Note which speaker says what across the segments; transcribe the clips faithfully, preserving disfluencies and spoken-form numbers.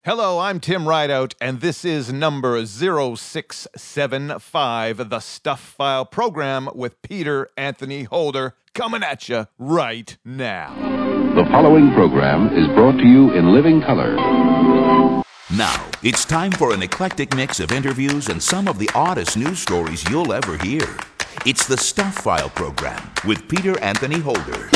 Speaker 1: Hello, I'm Tim Rideout, and this is number zero six seven five, the Stuff File program with Peter Anthony Holder, coming at you right now.
Speaker 2: The following program is brought to you in living color.
Speaker 3: Now, it's time for an eclectic mix of interviews and some of the oddest news stories you'll ever hear. It's the Stuff File program with Peter Anthony Holder.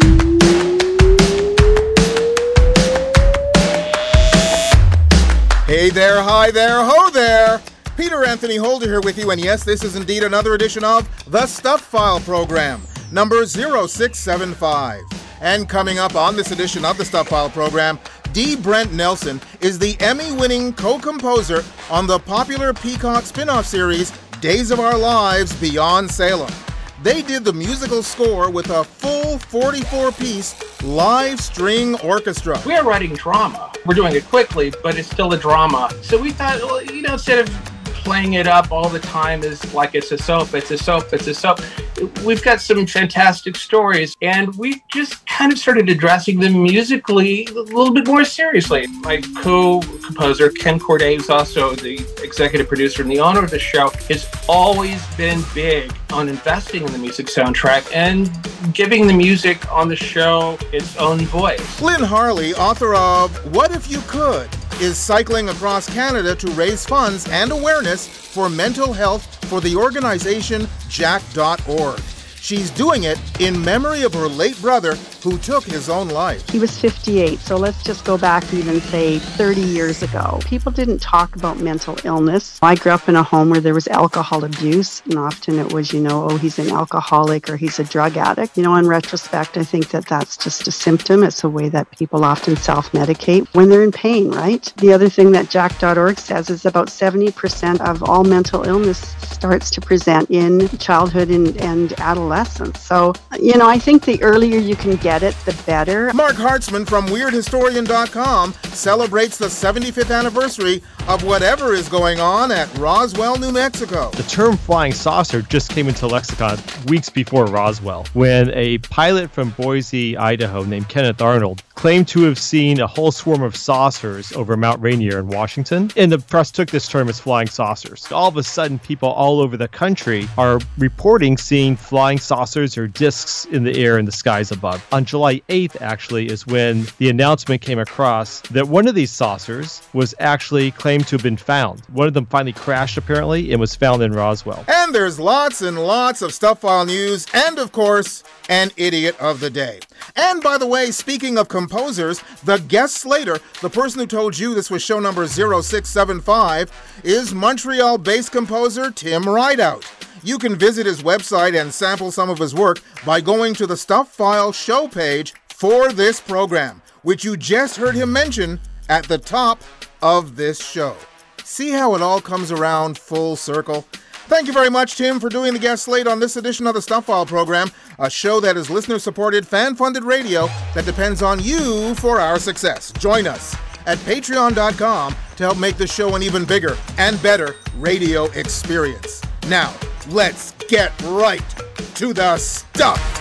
Speaker 4: Hey there, hi there, ho there! Peter Anthony Holder here with you, and yes, this is indeed another edition of the Stuff File program, number zero six seven five. And coming up on this edition of the Stuff File program, D. Brent Nelson is the Emmy-winning co-composer on the popular Peacock spin-off series Days of Our Lives Beyond Salem. They did the musical score with a full forty-four piece live string orchestra.
Speaker 5: We are writing drama. We're doing it quickly, but it's still a drama. So we thought, well, you know, instead of playing it up all the time as like it's a soap, it's a soap, it's a soap, we've got some fantastic stories, and we just kind of started addressing them musically a little bit more seriously. My co-composer, Ken Corday, who's also the executive producer and the owner of the show, has always been big on investing in the music soundtrack and giving the music on the show its own voice.
Speaker 4: Lynn Harley, author of What If You Could, is cycling across Canada to raise funds and awareness for mental health for the organization jack dot org. She's doing it in memory of her late brother who took his own life.
Speaker 6: He was fifty-eight, so let's just go back even, say, thirty years ago. People didn't talk about mental illness. I grew up in a home where there was alcohol abuse, and often it was, you know, oh, he's an alcoholic or he's a drug addict. You know, in retrospect, I think that that's just a symptom. It's a way that people often self-medicate when they're in pain, right? The other thing that jack dot org says is about seventy percent of all mental illness starts to present in childhood and, and adolescence. So, you know, I think the earlier you can get it, the better.
Speaker 4: Mark Hartzman from Weird Historian dot com celebrates the seventy-fifth anniversary of whatever is going on at Roswell, New Mexico.
Speaker 7: The term flying saucer just came into lexicon weeks before Roswell, when a pilot from Boise, Idaho, named Kenneth Arnold, claimed to have seen a whole swarm of saucers over Mount Rainier in Washington, and the press took this term as flying saucers. All of a sudden, people all over the country are reporting seeing flying saucers or discs in the air in the skies above. On July eighth, actually, is when the announcement came across that one of these saucers was actually claimed to have been found. One of them finally crashed, apparently, and was found in Roswell.
Speaker 4: And there's lots and lots of Stuff File news, and of course, an idiot of the day. And by the way, speaking of composers, the guest slater, the person who told you this was show number zero six seven five, is Montreal-based composer Tim Rideout. You can visit his website and sample some of his work by going to the Stuff File show page for this program, which you just heard him mention at the top of this show. See how it all comes around full circle? Thank you very much, Tim, for doing the guest slate on this edition of the Stuff File program, a show that is listener-supported, fan-funded radio that depends on you for our success. Join us at patreon dot com to help make the show an even bigger and better radio experience. Now, let's get right to the stuff.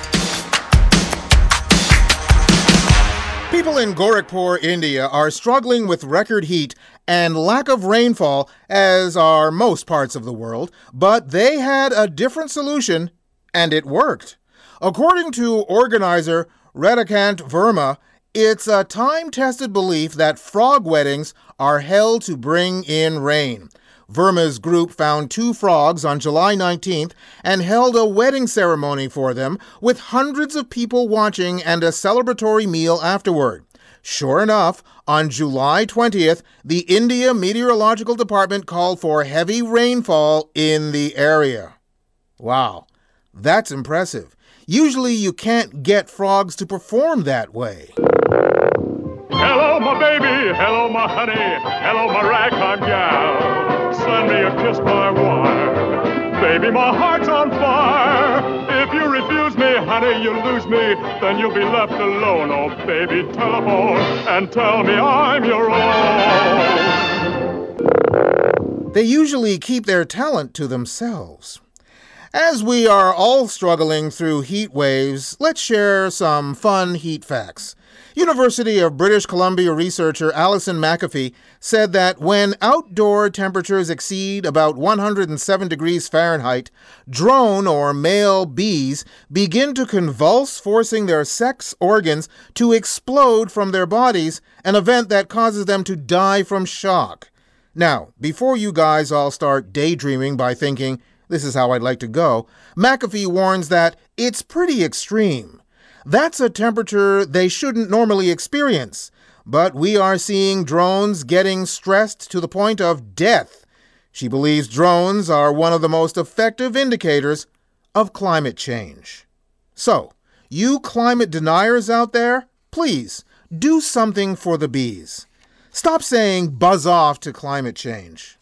Speaker 4: People in Gorakhpur, India are struggling with record heat and lack of rainfall, as are most parts of the world, but they had a different solution, and it worked. According to organizer Radhakant Verma, it's a time-tested belief that frog weddings are held to bring in rain. Verma's group found two frogs on July nineteenth and held a wedding ceremony for them, with hundreds of people watching and a celebratory meal afterward. Sure enough, on July twentieth, the India Meteorological Department called for heavy rainfall in the area. Wow, that's impressive. Usually you can't get frogs to perform that way.
Speaker 8: Hello, my baby. Hello, my honey. Hello, my ragtime gal. Send me a kiss by wire. Baby, my heart's on fire. If you refuse me, honey, you lose me. Then you'll be left alone. Oh, baby, telephone and tell me I'm your own.
Speaker 4: They usually keep their talent to themselves. As we are all struggling through heat waves, let's share some fun heat facts. University of British Columbia researcher Alison McAfee said that when outdoor temperatures exceed about one hundred seven degrees Fahrenheit, drone or male bees begin to convulse, forcing their sex organs to explode from their bodies, an event that causes them to die from shock. Now, before you guys all start daydreaming by thinking, this is how I'd like to go, McAfee warns that it's pretty extreme. That's a temperature they shouldn't normally experience, but we are seeing drones getting stressed to the point of death. She believes drones are one of the most effective indicators of climate change. So, you climate deniers out there, please do something for the bees. Stop saying buzz off to climate change.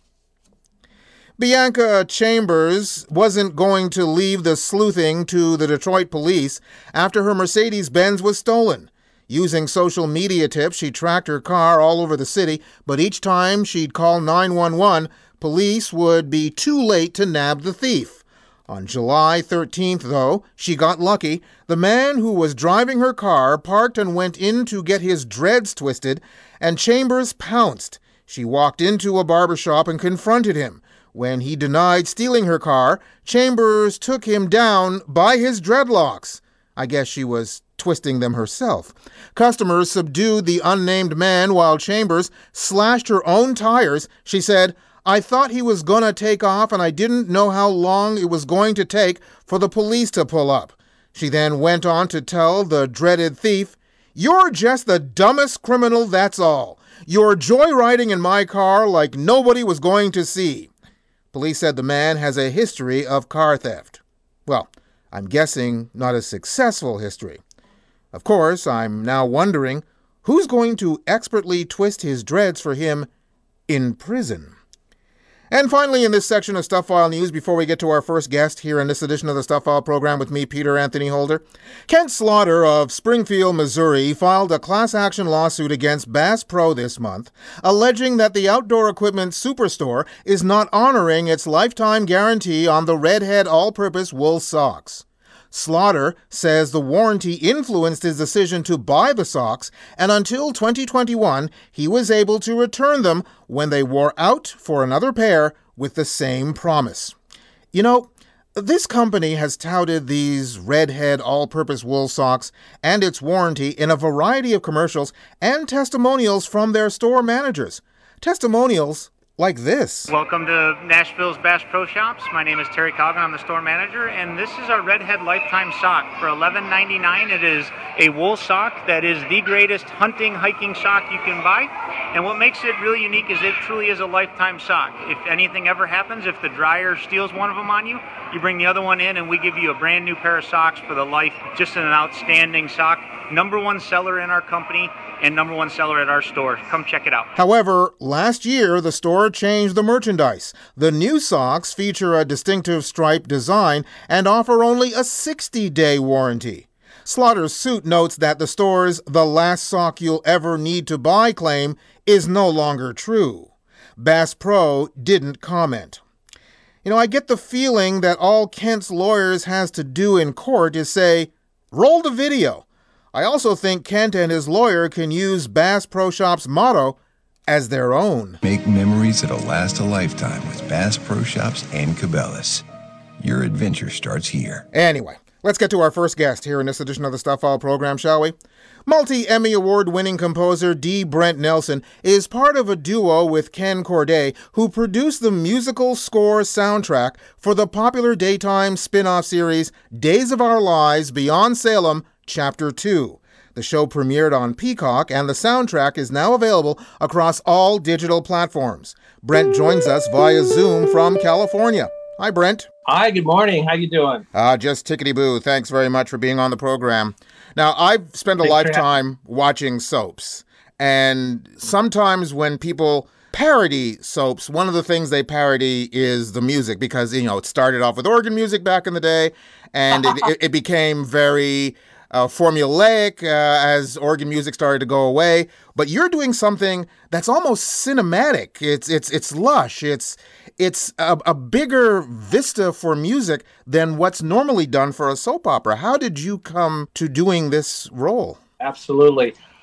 Speaker 4: Bianca Chambers wasn't going to leave the sleuthing to the Detroit police after her Mercedes-Benz was stolen. Using social media tips, she tracked her car all over the city, but each time she'd call nine one one, police would be too late to nab the thief. On July thirteenth, though, she got lucky. The man who was driving her car parked and went in to get his dreads twisted, and Chambers pounced. She walked into a barbershop and confronted him. When he denied stealing her car, Chambers took him down by his dreadlocks. I guess she was twisting them herself. Customers subdued the unnamed man while Chambers slashed her own tires. She said, "I thought he was gonna take off and I didn't know how long it was going to take for the police to pull up." She then went on to tell the dreaded thief, "You're just the dumbest criminal, that's all. You're joyriding in my car like nobody was going to see." Police said the man has a history of car theft. Well, I'm guessing not a successful history. Of course, I'm now wondering who's going to expertly twist his dreads for him in prison. And finally, in this section of Stuff File News, before we get to our first guest here in this edition of the Stuff File program with me, Peter Anthony Holder, Kent Slaughter of Springfield, Missouri, filed a class action lawsuit against Bass Pro this month, alleging that the outdoor equipment superstore is not honoring its lifetime guarantee on the Redhead all-purpose wool socks. Slaughter says the warranty influenced his decision to buy the socks, and until twenty twenty-one, he was able to return them when they wore out for another pair with the same promise. You know, this company has touted these Redhead all-purpose wool socks and its warranty in a variety of commercials and testimonials from their store managers. Testimonials like this.
Speaker 9: Welcome to Nashville's Bass Pro Shops. My name is Terry Coggin. I'm the store manager, and this is our Redhead Lifetime Sock for eleven ninety-nine. It is a wool sock that is the greatest hunting, hiking sock you can buy. And what makes it really unique is it truly is a lifetime sock. If anything ever happens, if the dryer steals one of them on you, you bring the other one in and we give you a brand new pair of socks for the life. Just an outstanding sock. Number one seller in our company and number one seller at our store. Come check it out.
Speaker 4: However, last year, the store changed the merchandise. The new socks feature a distinctive stripe design and offer only a sixty-day warranty. Slaughter's suit notes that the store's "the last sock you'll ever need to buy" claim is no longer true. Bass Pro didn't comment. You know, I get the feeling that all Kent's lawyers has to do in court is say, "Roll the video." I also think Kent and his lawyer can use Bass Pro Shops' motto as their own.
Speaker 10: Make memories that'll last a lifetime with Bass Pro Shops and Cabela's. Your adventure starts here.
Speaker 4: Anyway, let's get to our first guest here in this edition of the Stuff File program, shall we? Multi-Emmy Award-winning composer D. Brent Nelson is part of a duo with Ken Corday, who produced the musical score soundtrack for the popular daytime spin-off series Days of Our Lives Beyond Salem, Chapter two. The show premiered on Peacock, and the soundtrack is now available across all digital platforms. Brent joins us via Zoom from California. Hi, Brent.
Speaker 5: Hi, good morning. How you doing?
Speaker 4: Uh, just tickety-boo. Thanks very much for being on the program. Now, I've spent a
Speaker 5: Thanks
Speaker 4: lifetime watching soaps, and sometimes when people parody soaps, one of the things they parody is the music, because, you know, it started off with organ music back in the day, and it, it, it became very Uh, formulaic uh, as organ music started to go away. But you're doing something that's almost cinematic. It's it's it's lush. It's it's a, a bigger vista for music than what's normally done for a soap opera. How did you come to doing this role?
Speaker 5: Absolutely.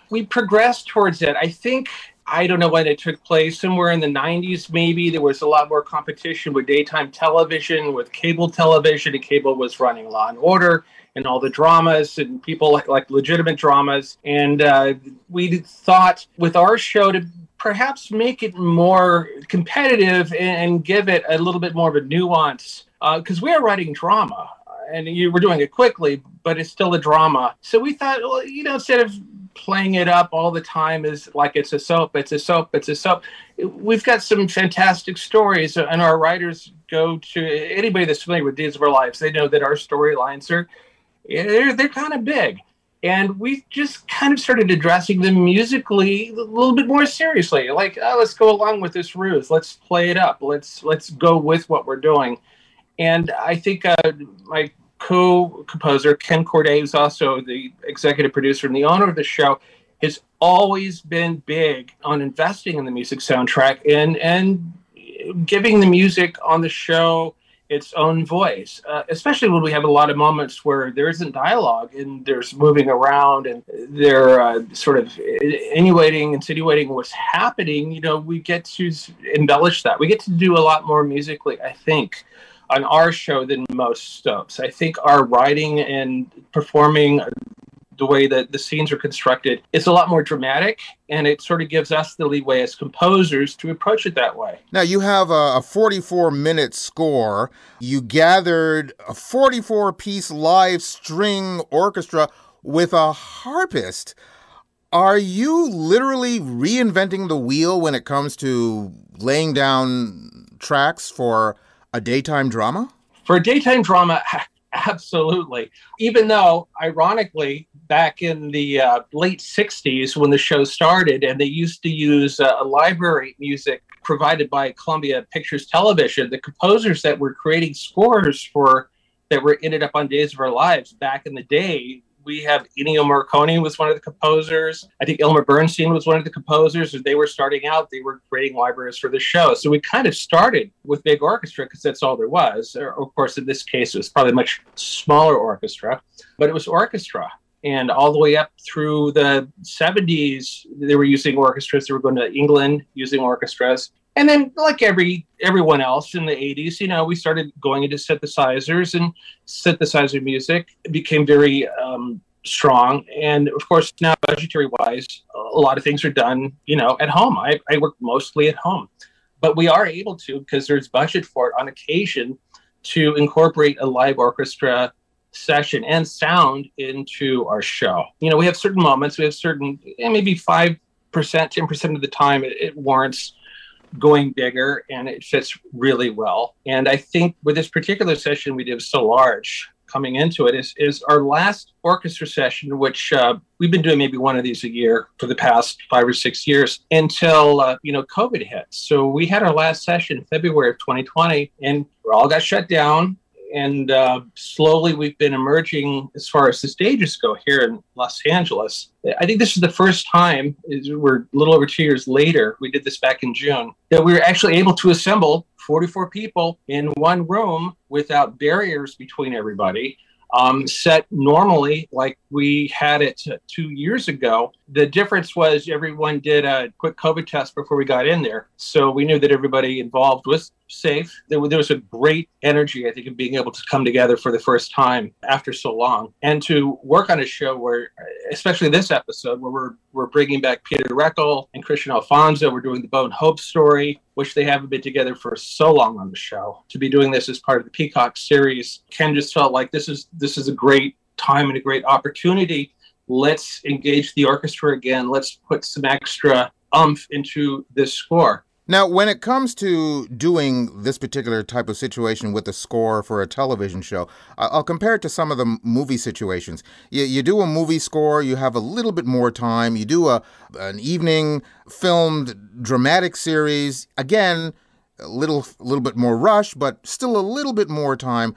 Speaker 5: We progressed towards it. I think, I don't know when it took place, somewhere in the nineties maybe. There was a lot more competition with daytime television, with cable television, and cable was running Law and Order and all the dramas, and people like, like legitimate dramas. And uh, we thought with our show to perhaps make it more competitive and, and give it a little bit more of a nuance, because uh, we are writing drama, and you were doing it quickly, but it's still a drama. So we thought, well, you know, instead of playing it up all the time as like it's a soap, it's a soap, it's a soap. We've got some fantastic stories, and our writers go to anybody that's familiar with Days of Our Lives. They know that our storylines are they're they're kind of big, and we just kind of started addressing them musically a little bit more seriously. Like, oh, let's go along with this ruse. Let's play it up. Let's let's go with what we're doing. And I think uh, my co-composer, Ken Corday, who's also the executive producer and the owner of the show, has always been big on investing in the music soundtrack and, and giving the music on the show its own voice, uh, especially when we have a lot of moments where there isn't dialogue and there's moving around and they're uh, sort of insinuating, insinuating what's happening. You know, we get to embellish that. We get to do a lot more musically, I think, on our show than most soaps. I think our writing and performing, the way that the scenes are constructed, is a lot more dramatic, and it sort of gives us the leeway as composers to approach it that way.
Speaker 4: Now, you have a forty-four minute score. You gathered a forty-four piece live string orchestra with a harpist. Are you literally reinventing the wheel when it comes to laying down tracks for a daytime drama?
Speaker 5: For a daytime drama, absolutely. Even though, ironically, back in the uh, late sixties when the show started, and they used to use uh, library music provided by Columbia Pictures Television, the composers that were creating scores for that were ended up on Days of Our Lives back in the day, we have Ennio Morricone was one of the composers. I think Elmer Bernstein was one of the composers. As they were starting out, they were creating libraries for the show. So we kind of started with big orchestra because that's all there was. Or, of course, in this case, it was probably a much smaller orchestra, but it was orchestra. And all the way up through the seventies, they were using orchestras. They were going to England using orchestras. And then, like every everyone else in the eighties, you know, we started going into synthesizers, and synthesizer music became very um, strong. And of course, now budgetary-wise, a lot of things are done, you know, at home. I, I work mostly at home, but we are able to, because there's budget for it on occasion, to incorporate a live orchestra session and sound into our show. You know, we have certain moments, we have certain, maybe five percent, ten percent of the time it, it warrants going bigger, and it fits really well. And I think with this particular session we did so large coming into it is, is our last orchestra session, which uh, we've been doing maybe one of these a year for the past five or six years until, uh, you know, COVID hit. So we had our last session in February of twenty twenty, and we all got shut down. And uh, slowly we've been emerging as far as the stages go here in Los Angeles. I think this is the first time, we're a little over two years later, we did this back in June, that we were actually able to assemble forty-four people in one room without barriers between everybody, um, set normally like we had it two years ago. The difference was everyone did a quick COVID test before we got in there. So we knew that everybody involved was safe. There, there was a great energy, I think, of being able to come together for the first time after so long, and to work on a show where, especially this episode, where we're we're bringing back Peter Reckel and Christian Alfonso. We're doing the Bo and Hope story, which they haven't been together for so long on the show. To be doing this as part of the Peacock series, Ken just felt like this is this is a great time and a great opportunity. Let's engage the orchestra again. Let's put some extra oomph into this score.
Speaker 4: Now, when it comes to doing this particular type of situation with a score for a television show, I'll compare it to some of the movie situations. You, you do a movie score, you have a little bit more time. You do a an evening filmed dramatic series. Again, a little, a little bit more rush, but still a little bit more time.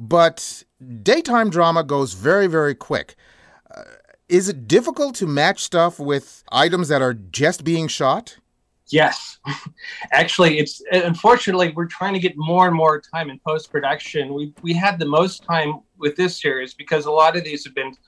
Speaker 4: But daytime drama goes very, very quick. Uh, is it difficult to match stuff with items that are just being shot?
Speaker 5: Yes. Actually, it's unfortunately, we're trying to get more and more time in post-production. We we had the most time with this series because a lot of these have been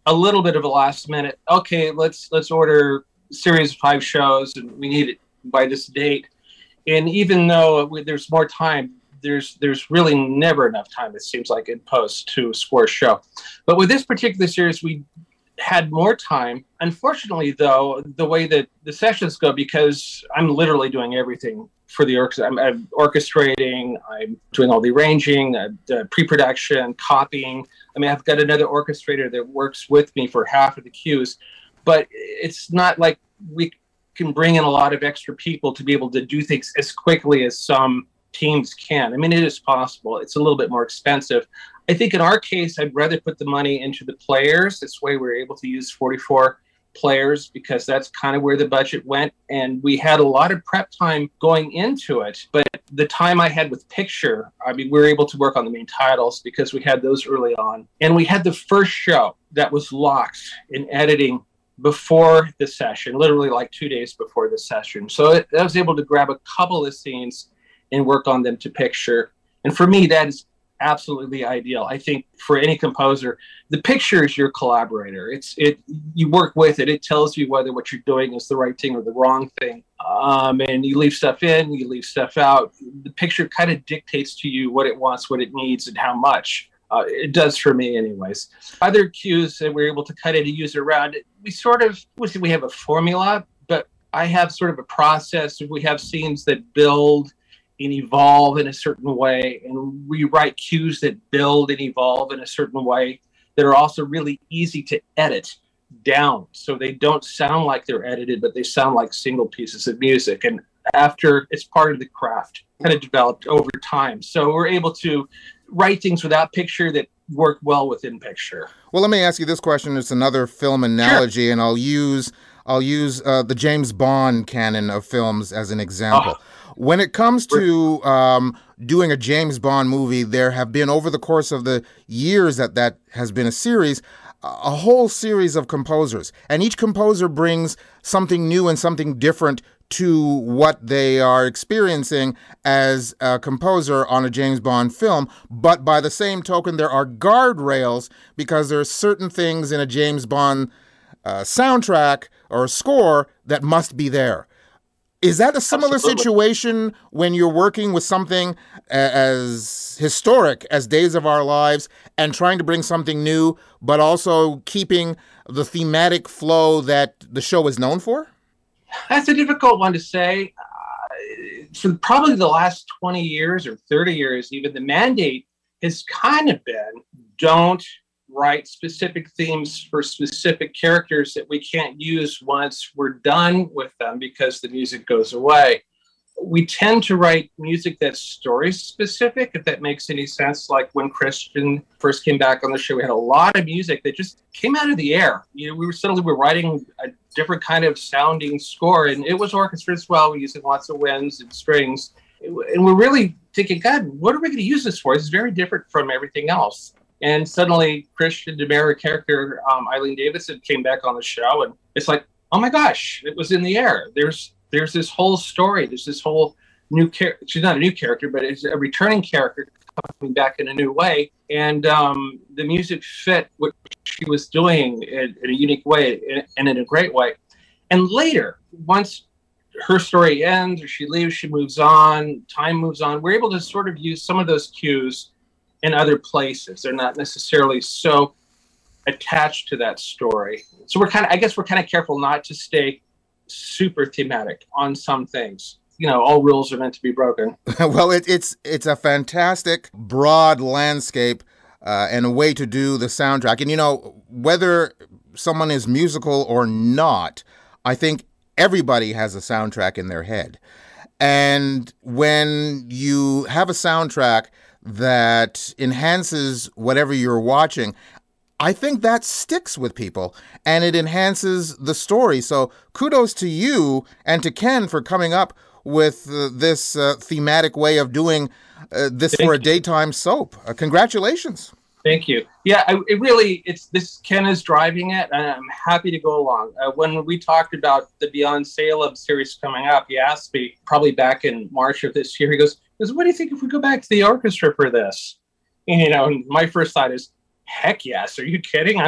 Speaker 5: a little bit of a last minute, okay, let's let's order a series of five shows and we need it by this date. And even though we, there's more time, there's there's really never enough time, it seems like, in post to score a show. But with this particular series, we had more time. Unfortunately, though, the way that the sessions go, because I'm literally doing everything for the orchestra. I'm, I'm orchestrating, I'm doing all the arranging, uh, the pre-production, copying. I mean, I've got another orchestrator that works with me for half of the cues, but it's not like we can bring in a lot of extra people to be able to do things as quickly as some teams can. I mean, it is possible. It's a little bit more expensive. I think in our case, I'd rather put the money into the players. This way we're able to use forty-four players because that's kind of where the budget went. And we had a lot of prep time going into it. But the time I had with picture, I mean, we were able to work on the main titles because we had those early on. And we had the first show that was locked in editing before the session, literally like two days before the session. So it, I was able to grab a couple of scenes and work on them to picture. And for me, that is absolutely ideal. I think for any composer, the picture is your collaborator. It's it. You work with it. It tells you whether what you're doing is the right thing or the wrong thing. Um, and you leave stuff in, you leave stuff out. The picture kind of dictates to you what it wants, what it needs, and how much. Uh, it does for me anyways. Other cues that we're able to cut in and use around it, we sort of, we have a formula, but I have sort of a process. We have scenes that build and evolve in a certain way, and we write cues that build and evolve in a certain way that are also really easy to edit down, so they don't sound like they're edited, but they sound like single pieces of music. And after, it's part of the craft, kind of developed over time. So we're able to write things without picture that work well within picture.
Speaker 4: Well, let me ask you this question. It's another film analogy, sure. and I'll use I'll use uh, the James Bond canon of films as an example. Oh. When it comes to um, doing a James Bond movie, there have been, over the course of the years that that has been a series, a whole series of composers. And each composer brings something new and something different to what they are experiencing as a composer on a James Bond film. But by the same token, there are guardrails, because there are certain things in a James Bond uh, soundtrack or score that must be there. Is that a similar Absolutely. situation when you're working with something as historic as Days of Our Lives and trying to bring something new, but also keeping the thematic flow that the show is known for?
Speaker 5: That's a difficult one to say. Uh, for probably the last twenty years or thirty years, even, the mandate has kind of been, don't write specific themes for specific characters that we can't use once we're done with them because the music goes away. We tend to write music that's story specific, if that makes any sense. Like when Christian first came back on the show, we had a lot of music that just came out of the air. You know, we were suddenly we were writing a different kind of sounding score, and it was orchestra as well. We're using lots of winds and strings. And we're really thinking, God, what are we going to use this for? It's very different from everything else. And suddenly, Christian DeMera character, um, Eileen Davidson, came back on the show, and it's like, oh my gosh, it was in the air. There's there's this whole story. There's this whole new character. She's not a new character, but it's a returning character coming back in a new way. And um, the music fit what she was doing in, in a unique way and, and in a great way. And later, once her story ends or she leaves, she moves on, time moves on, we're able to sort of use some of those cues in other places. They're not necessarily so attached to that story. So we're kind of, I guess we're kind of careful not to stay super thematic on some things. You know, all rules are meant to be broken.
Speaker 4: Well, it, it's it's a fantastic, broad landscape uh, and a way to do the soundtrack. And, you know, whether someone is musical or not, I think everybody has a soundtrack in their head. And when you have a soundtrack that enhances whatever you're watching, I think that sticks with people and it enhances the story. So kudos to you and to Ken for coming up with uh, this uh, thematic way of doing uh, this Thank for a daytime soap. Uh, congratulations.
Speaker 5: Thank you. Yeah, I, it really, it's this, Ken is driving it, and I'm happy to go along. Uh, when we talked about the Beyond Salem series coming up, he asked me probably back in March of this year, he goes, what do you think if we go back to the orchestra for this? And, you know, and my first thought is, heck yes. Are you kidding? I'm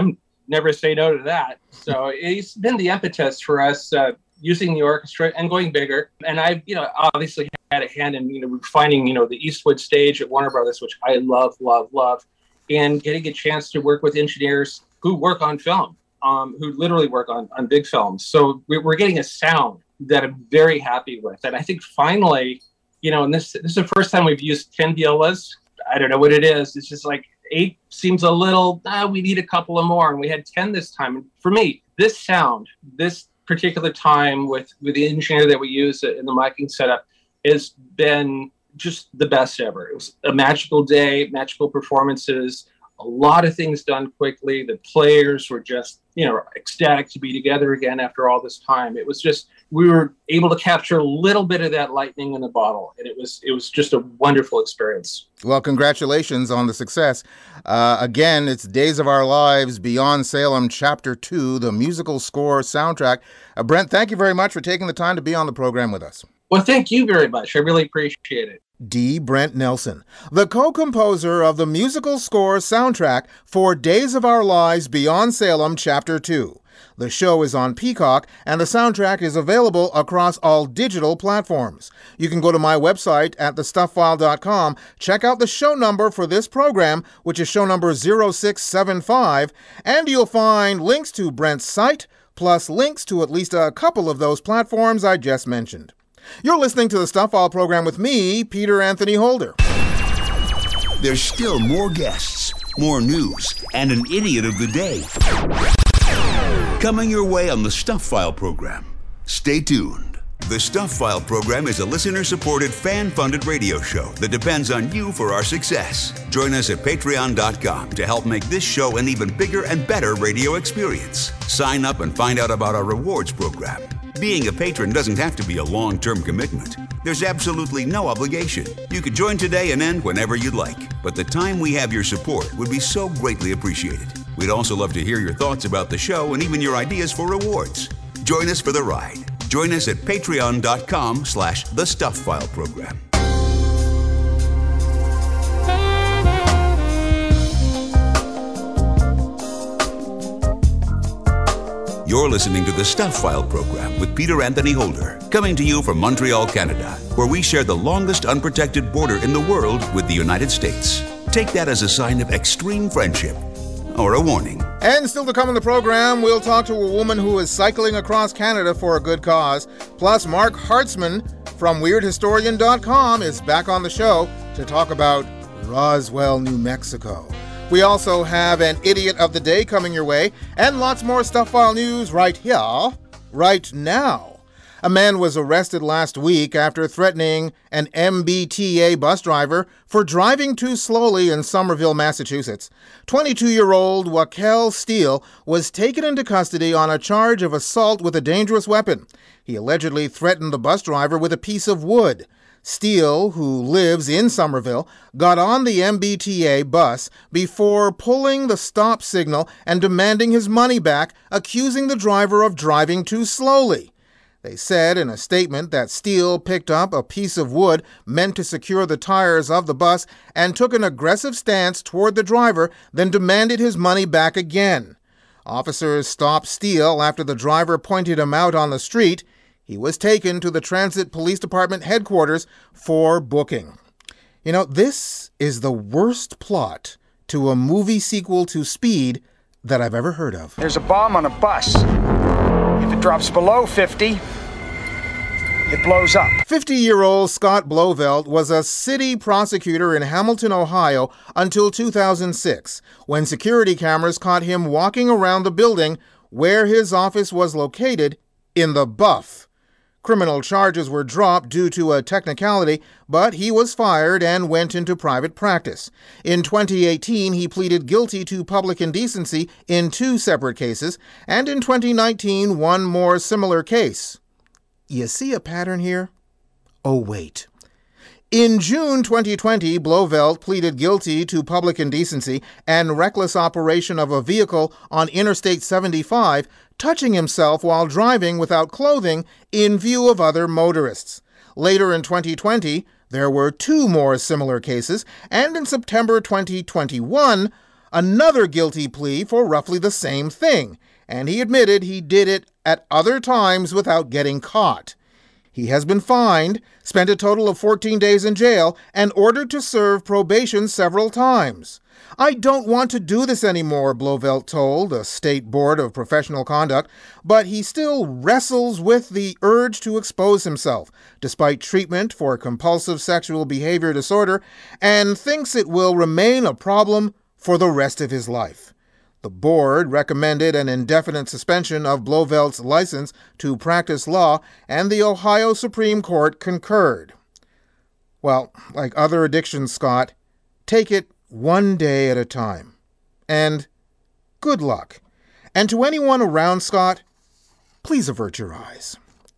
Speaker 5: never say no to that. So it's been the impetus for us uh, using the orchestra and going bigger. And I've, you know, obviously had a hand in, you know, finding, you know, the Eastwood stage at Warner Brothers, which I love, love, love, and getting a chance to work with engineers who work on film, um, who literally work on, on big films. So we're getting a sound that I'm very happy with. And I think finally, you know, and this, this is the first time we've used ten violas. I don't know what it is. It's just like eight seems a little, ah, we need a couple of more. And we had ten this time. And for me, this sound, this particular time with, with the engineer that we use in the miking setup has been just the best ever. It was a magical day, magical performances, a lot of things done quickly. The players were just, you know, ecstatic to be together again after all this time. It was just, we were able to capture a little bit of that lightning in the bottle. And it was, it was just a wonderful experience.
Speaker 4: Well, congratulations on the success. Uh, again, it's Days of Our Lives, Beyond Salem, Chapter two, the musical score soundtrack. Uh, Brent, thank you very much for taking the time to be on the program with us.
Speaker 5: Well, thank you very much. I really appreciate it.
Speaker 4: D. Brent Nelson, the co-composer of the musical score soundtrack for Days of Our Lives Beyond Salem, Chapter two. The show is on Peacock, and the soundtrack is available across all digital platforms. You can go to my website at the stuff file dot com, check out the show number for this program, which is show number zero six seven five, and you'll find links to Brent's site, plus links to at least a couple of those platforms I just mentioned. You're listening to the Stuff File program with me, Peter Anthony Holder.
Speaker 3: There's still more guests, more news, and an idiot of the day coming your way on the Stuff File program. Stay tuned. The Stuff File program is a listener-supported, fan-funded radio show that depends on you for our success. Join us at patreon dot com to help make this show an even bigger and better radio experience. Sign up and find out about our rewards program. Being a patron doesn't have to be a long-term commitment. There's absolutely no obligation. You could join today and end whenever you'd like. But the time we have your support would be so greatly appreciated. We'd also love to hear your thoughts about the show and even your ideas for rewards. Join us for the ride. Join us at patreon dot com slash the Stuff File program. You're listening to the Stuff File program with Peter Anthony Holder, coming to you from Montreal, Canada, where we share the longest unprotected border in the world with the United States. Take that as a sign of extreme friendship or a warning.
Speaker 4: And still to come in the program, we'll talk to a woman who is cycling across Canada for a good cause. Plus, Mark Hartzman from weird historian dot com is back on the show to talk about Roswell, New Mexico. We also have an Idiot of the Day coming your way, and lots more Stuff File news right here, right now. A man was arrested last week after threatening an M B T A bus driver for driving too slowly in Somerville, Massachusetts. twenty-two-year-old Wakel Steele was taken into custody on a charge of assault with a dangerous weapon. He allegedly threatened the bus driver with a piece of wood. Steele, who lives in Somerville, got on the M B T A bus before pulling the stop signal and demanding his money back, accusing the driver of driving too slowly. They said in a statement that Steele picked up a piece of wood meant to secure the tires of the bus and took an aggressive stance toward the driver, then demanded his money back again. Officers stopped Steele after the driver pointed him out on the street. He was taken to the Transit Police Department headquarters for booking. You know, this is the worst plot to a movie sequel to Speed that I've ever heard of.
Speaker 11: There's a bomb on a bus. If it drops below fifty, it blows up.
Speaker 4: fifty-year-old Scott Blovelt was a city prosecutor in Hamilton, Ohio until two thousand six, when security cameras caught him walking around the building where his office was located in the Buff. Criminal charges were dropped due to a technicality, but he was fired and went into private practice. In twenty eighteen, he pleaded guilty to public indecency in two separate cases, and in twenty nineteen, one more similar case. You see a pattern here? Oh, wait. In June twenty twenty, Blovelt pleaded guilty to public indecency and reckless operation of a vehicle on Interstate seventy-five, touching himself while driving without clothing in view of other motorists. Later in twenty twenty, there were two more similar cases, and in September twenty twenty-one, another guilty plea for roughly the same thing, and he admitted he did it at other times without getting caught. He has been fined, spent a total of fourteen days in jail, and ordered to serve probation several times. I don't want to do this anymore, Blauvelt told the State Board of Professional Conduct, but he still wrestles with the urge to expose himself, despite treatment for compulsive sexual behavior disorder, and thinks it will remain a problem for the rest of his life. The board recommended an indefinite suspension of Blauvelt's license to practice law, and the Ohio Supreme Court concurred. Well, like other addictions, Scott, take it one day at a time. And good luck. And to anyone around Scott, please avert your eyes.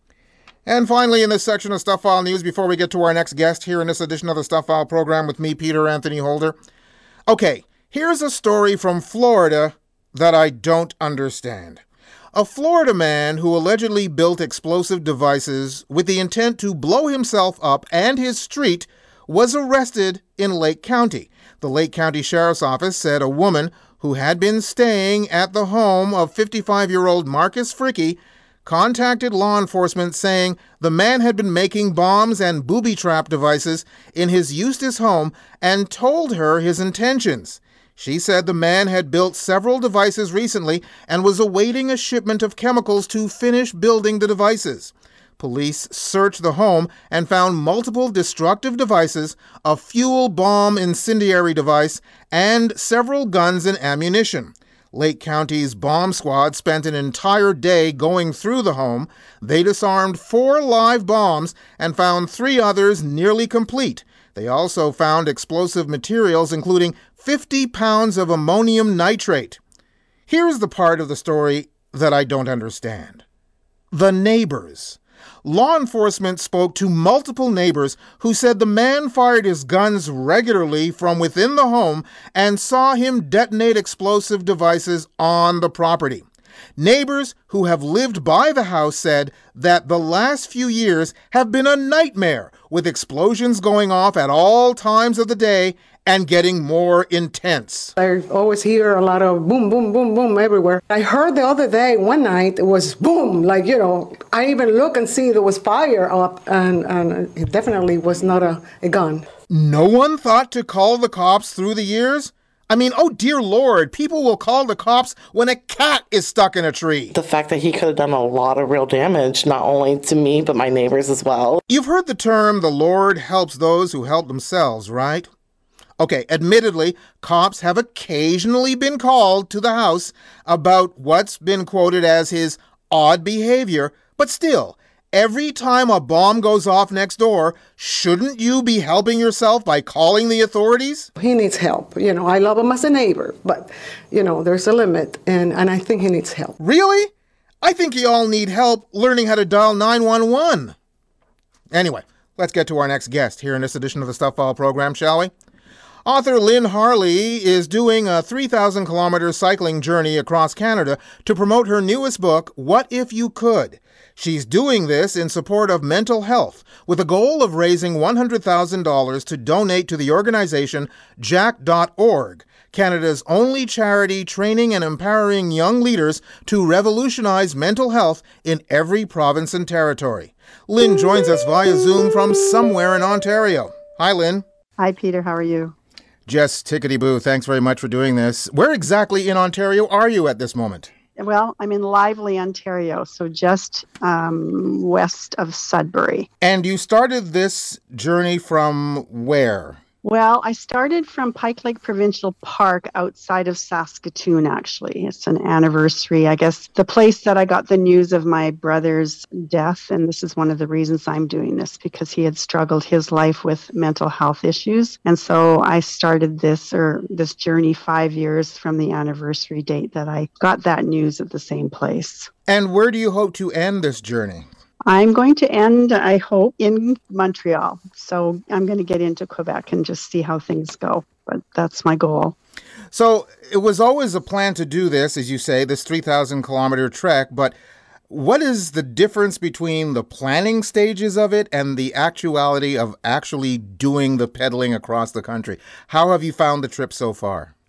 Speaker 4: And finally, in this section of Stuff File News, before we get to our next guest here in this edition of the Stuff File program with me, Peter Anthony Holder. Okay, here's a story from Florida that I don't understand. A Florida man who allegedly built explosive devices with the intent to blow himself up and his street was arrested in Lake County. The Lake County Sheriff's Office said a woman who had been staying at the home of fifty-five-year-old Marcus Fricke contacted law enforcement saying the man had been making bombs and booby trap devices in his Eustis home and told her his intentions. She said the man had built several devices recently and was awaiting a shipment of chemicals to finish building the devices. Police searched the home and found multiple destructive devices, a fuel bomb incendiary device, and several guns and ammunition. Lake County's bomb squad spent an entire day going through the home. They disarmed four live bombs and found three others nearly complete. They also found explosive materials, including fifty pounds of ammonium nitrate. Here's the part of the story that I don't understand. The neighbors. Law enforcement spoke to multiple neighbors who said the man fired his guns regularly from within the home and saw him detonate explosive devices on the property. Neighbors who have lived by the house said that the last few years have been a nightmare, with explosions going off at all times of the day and getting more intense.
Speaker 12: I always hear a lot of boom, boom, boom, boom everywhere. I heard the other day, one night, it was boom, like, you know, I even look and see there was fire up, and, and it definitely was not a, a gun.
Speaker 4: No one thought to call the cops through the years? I mean, oh dear Lord, people will call the cops when a cat is stuck in a tree.
Speaker 13: The fact that he could have done a lot of real damage, not only to me, but my neighbors as well.
Speaker 4: You've heard the term, the Lord helps those who help themselves, right? Okay, admittedly, cops have occasionally been called to the house about what's been quoted as his odd behavior, but still, every time a bomb goes off next door, shouldn't you be helping yourself by calling the authorities?
Speaker 12: He needs help. You know, I love him as a neighbor, but, you know, there's a limit, and, and I think he needs help.
Speaker 4: Really? I think you all need help learning how to dial nine one one. Anyway, let's get to our next guest here in this edition of the Stuff File program, shall we? Author Lynn Harley is doing a three thousand kilometer cycling journey across Canada to promote her newest book, What If You Could? She's doing this in support of mental health, with a goal of raising one hundred thousand dollars to donate to the organization jack dot org, Canada's only charity training and empowering young leaders to revolutionize mental health in every province and territory. Lynn joins us via Zoom from somewhere in Ontario. Hi, Lynn.
Speaker 6: Hi, Peter. How are you?
Speaker 4: Just tickety-boo. Thanks very much for doing this. Where exactly in Ontario are you at this moment?
Speaker 6: Well, I'm in Lively, Ontario, so just um, west of Sudbury.
Speaker 4: And you started this journey from where?
Speaker 6: Well, I started from Pike Lake Provincial Park outside of Saskatoon, actually. It's an anniversary, I guess, the place that I got the news of my brother's death. And this is one of the reasons I'm doing this, because he had struggled his life with mental health issues. And so I started this or this journey five years from the anniversary date that I got that news at the same place.
Speaker 4: And where do you hope to end this journey?
Speaker 6: I'm going to end, I hope, in Montreal. So I'm going to get into Quebec and just see how things go. But that's my goal.
Speaker 4: So it was always a plan to do this, as you say, this three thousand kilometer trek. But what is the difference between the planning stages of it and the actuality of actually doing the pedaling across the country? How have you found the trip so far?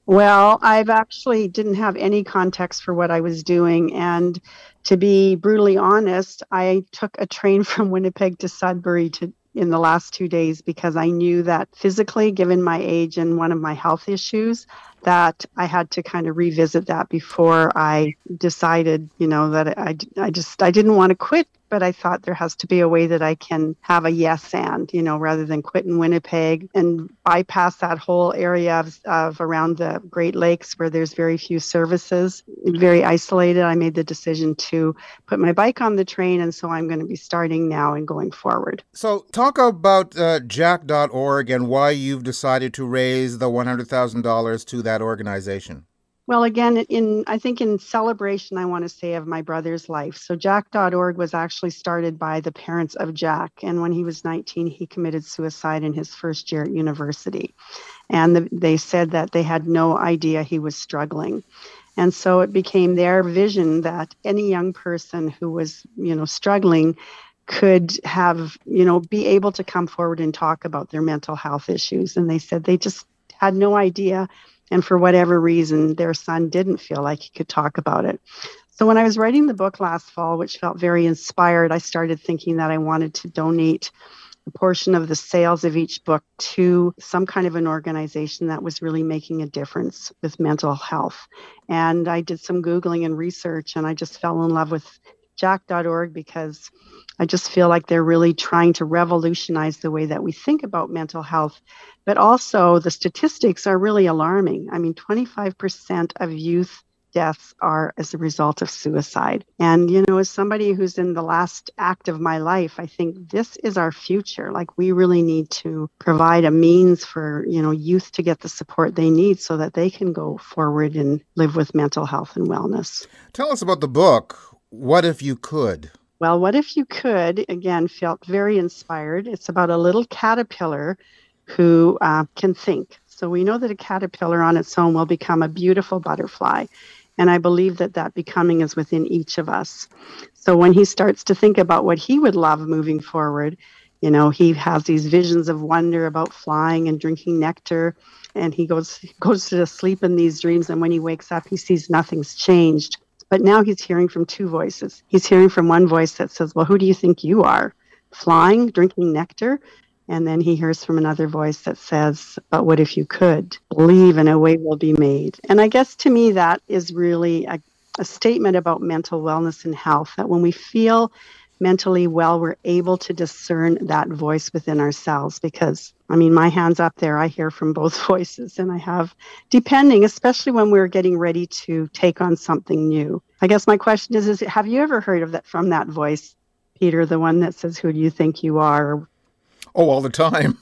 Speaker 6: Well, I've actually didn't have any context for what I was doing. And to be brutally honest, I took a train from Winnipeg to Sudbury to in the last two days because I knew that physically, given my age and one of my health issues, that I had to kind of revisit that before I decided, you know, that I, I just, I didn't want to quit, but I thought there has to be a way that I can have a yes and, you know, rather than quit in Winnipeg and bypass that whole area of, of around the Great Lakes where there's very few services, very isolated. I made the decision to put my bike on the train, and so I'm going to be starting now and going forward.
Speaker 4: So talk about uh, jack dot org and why you've decided to raise the one hundred thousand dollars to that organization.
Speaker 6: Well, again, in I think in celebration, I want to say, of my brother's life. So jack dot org was actually started by the parents of Jack. And when he was nineteen, he committed suicide in his first year at university. And the, they said that they had no idea he was struggling. And so it became their vision that any young person who was, you know, struggling could have, you know, be able to come forward and talk about their mental health issues. And they said they just had no idea. And for whatever reason, their son didn't feel like he could talk about it. So when I was writing the book last fall, which felt very inspired, I started thinking that I wanted to donate a portion of the sales of each book to some kind of an organization that was really making a difference with mental health. And I did some Googling and research, and I just fell in love with jack dot org because I just feel like they're really trying to revolutionize the way that we think about mental health. But also the statistics are really alarming. I mean, twenty-five percent of youth deaths are as a result of suicide. And, you know, as somebody who's in the last act of my life, I think this is our future. Like, we really need to provide a means for, you know, youth to get the support they need so that they can go forward and live with mental health and wellness.
Speaker 4: Tell us about the book, What If You Could?
Speaker 6: Well, What If You Could, again, felt very inspired. It's about a little caterpillar who uh, can think. So we know that a caterpillar on its own will become a beautiful butterfly. And I believe that that becoming is within each of us. So when he starts to think about what he would love moving forward, you know, he has these visions of wonder about flying and drinking nectar. And he goes, goes to sleep in these dreams. And when he wakes up, he sees nothing's changed. But now he's hearing from two voices. He's hearing from one voice that says, well, who do you think you are? Flying, drinking nectar? And then he hears from another voice that says, but what if you could? Believe and a way will be made. And I guess to me, that is really a, a statement about mental wellness and health, that when we feel mentally well, we're able to discern that voice within ourselves. Because, I mean, my hand's up there, I hear from both voices. And I have, depending, especially when we're getting ready to take on something new. I guess my question is, is have you ever heard of that from that voice, Peter, the one that says, who do you think you are?
Speaker 4: Oh, all the time.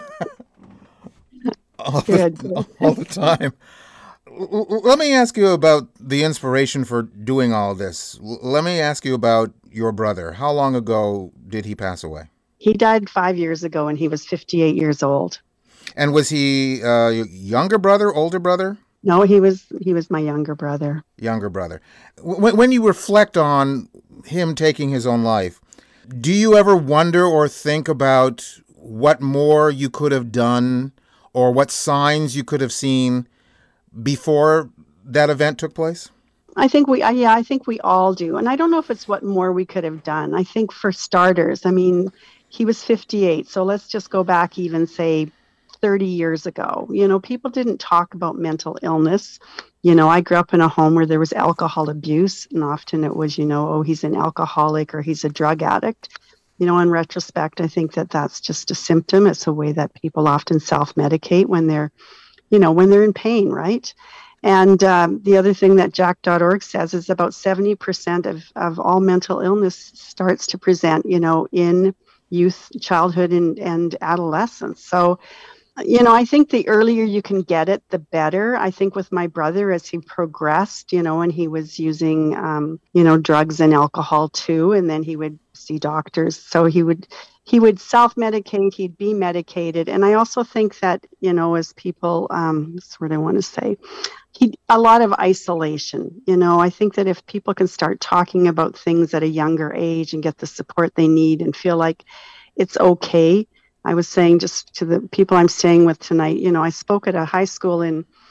Speaker 4: all, the, all the time. L- let me ask you about the inspiration for doing all this. L- let me ask you about your brother. How long ago did he pass away?
Speaker 6: He died five years ago and he was fifty-eight years old.
Speaker 4: And was he uh, younger brother, older brother?
Speaker 6: No, he was he was my younger brother.
Speaker 4: Younger brother. W- when you reflect on him taking his own life, do you ever wonder or think about what more you could have done or what signs you could have seen before that event took place?
Speaker 6: I think we, yeah, I think we all do. And I don't know if it's what more we could have done. I think for starters, I mean, he was fifty-eight. So let's just go back even, say, thirty years ago. You know, people didn't talk about mental illness. You know, I grew up in a home where there was alcohol abuse, and often it was, you know, oh, he's an alcoholic or he's a drug addict. You know, in retrospect, I think that that's just a symptom. It's a way that people often self-medicate when they're, you know, when they're in pain, right? And um, the other thing that jack dot org says is about seventy percent of, of all mental illness starts to present, you know, in youth, childhood, and, and adolescence. So, you know, I think the earlier you can get it, the better. I think with my brother, as he progressed, you know, and he was using, um, you know, drugs and alcohol too, and then he would see doctors. So he would he would self-medicate, he'd be medicated. And I also think that, you know, as people, um, that's what I want to say, he a lot of isolation. You know, I think that if people can start talking about things at a younger age and get the support they need and feel like it's okay. I was saying just to the people I'm staying with tonight, you know, I spoke at a high school in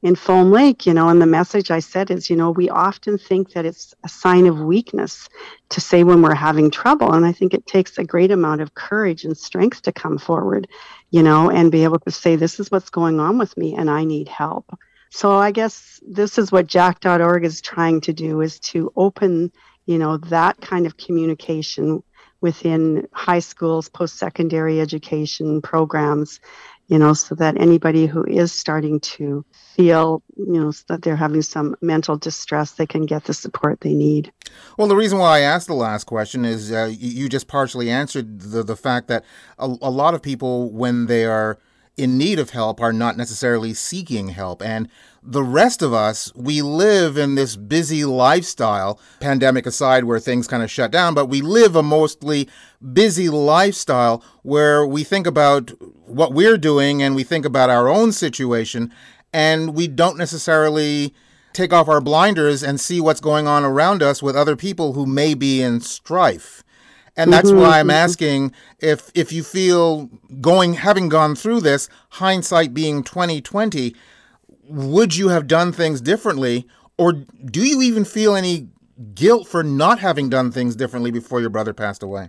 Speaker 6: in Foam Lake, you know, and the message I said is, you know, we often think that it's a sign of weakness to say when we're having trouble. And I think it takes a great amount of courage and strength to come forward, you know, and be able to say, this is what's going on with me and I need help. So I guess this is what Jack dot org is trying to do, is to open, you know, that kind of communication within high schools, post-secondary education programs, you know, so that anybody who is starting to feel, you know, that they're having some mental distress, they can get the support they need.
Speaker 4: Well, the reason why I asked the last question is uh, you just partially answered the, the fact that a, a lot of people, when they are in need of help, are not necessarily seeking help. And the rest of us, we live in this busy lifestyle, pandemic aside, where things kind of shut down, but we live a mostly busy lifestyle where we think about what we're doing and we think about our own situation, and we don't necessarily take off our blinders and see what's going on around us with other people who may be in strife. And that's mm-hmm. why I'm asking if if you feel, going having gone through this, hindsight being twenty twenty, would you have done things differently, or do you even feel any guilt for not having done things differently before your brother passed away?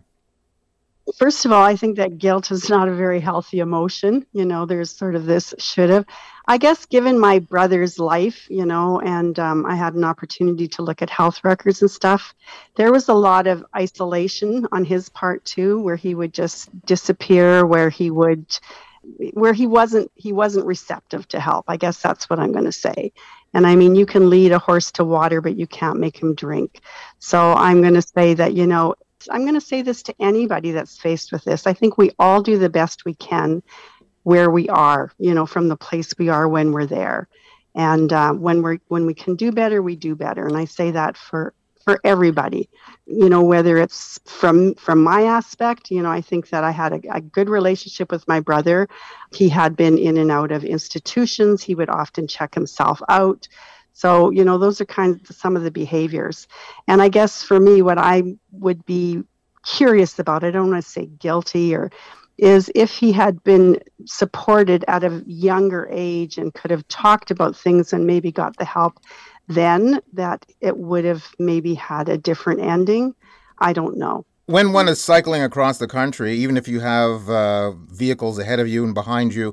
Speaker 6: First of all, I think that guilt is not a very healthy emotion. You know, there's sort of this should have. I guess given my brother's life, you know, and um, I had an opportunity to look at health records and stuff, there was a lot of isolation on his part too, where he would just disappear, where he would, where he wasn't, he wasn't receptive to help. I guess that's what I'm going to say. And I mean, you can lead a horse to water, but you can't make him drink. So I'm going to say that, you know, I'm going to say this to anybody that's faced with this. I think we all do the best we can where we are, you know, from the place we are when we're there. And uh, when we're when we can do better, we do better. And I say that for for everybody, you know, whether it's from from my aspect, you know, I think that I had a, a good relationship with my brother. He had been in and out of institutions. He would often check himself out. So, you know, those are kind of some of the behaviors. And I guess for me, what I would be curious about, I don't want to say guilty, or is if he had been supported at a younger age and could have talked about things and maybe got the help then, that it would have maybe had a different ending. I don't know.
Speaker 4: When one is cycling across the country, even if you have uh, vehicles ahead of you and behind you,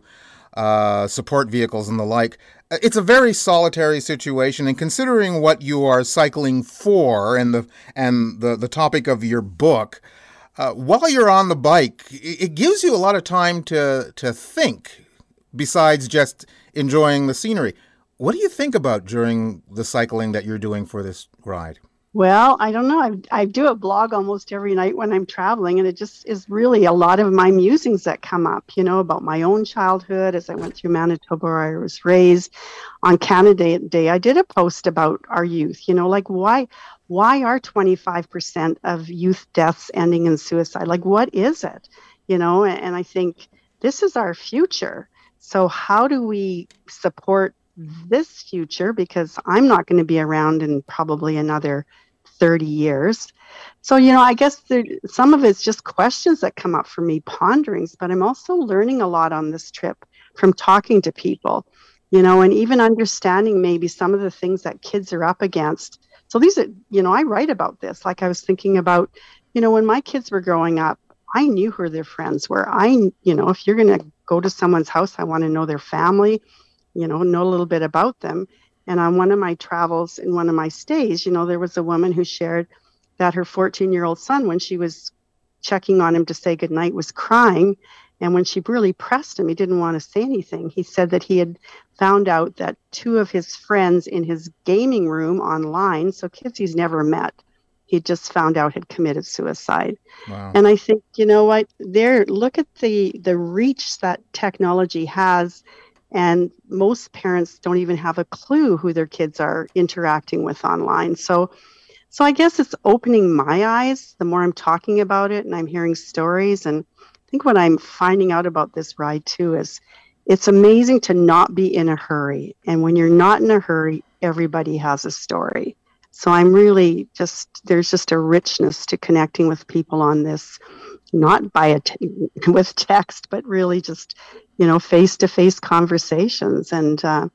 Speaker 4: uh, support vehicles and the like, it's a very solitary situation. And considering what you are cycling for and the and the, the topic of your book, uh, while you're on the bike, it gives you a lot of time to to think besides just enjoying the scenery. What do you think about during the cycling that you're doing for this ride?
Speaker 6: Well, I don't know. I, I do a blog almost every night when I'm traveling, and it just is really a lot of my musings that come up, you know, about my own childhood as I went through Manitoba where I was raised. On Canada Day, I did a post about our youth, you know, like why why are twenty-five percent of youth deaths ending in suicide? Like, what is it? You know, and, and I think this is our future. So how do we support this future? Because I'm not going to be around in probably another thirty years. So, you know, I guess there, some of it's just questions that come up for me, ponderings, but I'm also learning a lot on this trip from talking to people, you know, and even understanding maybe some of the things that kids are up against. So these are, you know, I write about this. Like I was thinking about, you know, when my kids were growing up, I knew who their friends were. I, you know, if you're going to go to someone's house, I want to know their family, you know, know a little bit about them. And on one of my travels, in one of my stays, you know, there was a woman who shared that her fourteen-year-old son, when she was checking on him to say goodnight, was crying. And when she really pressed him, he didn't want to say anything. He said that he had found out that two of his friends in his gaming room online, so kids he's never met, he just found out had committed suicide. Wow. And I think, you know what, there, look at the the reach that technology has. And most parents don't even have a clue who their kids are interacting with online. So so I guess it's opening my eyes the more I'm talking about it and I'm hearing stories. And I think what I'm finding out about this ride too is it's amazing to not be in a hurry. And when you're not in a hurry, everybody has a story. So I'm really just, there's just a richness to connecting with people on this, not by a t- with text, but really just, you know, face-to-face conversations. And, uh,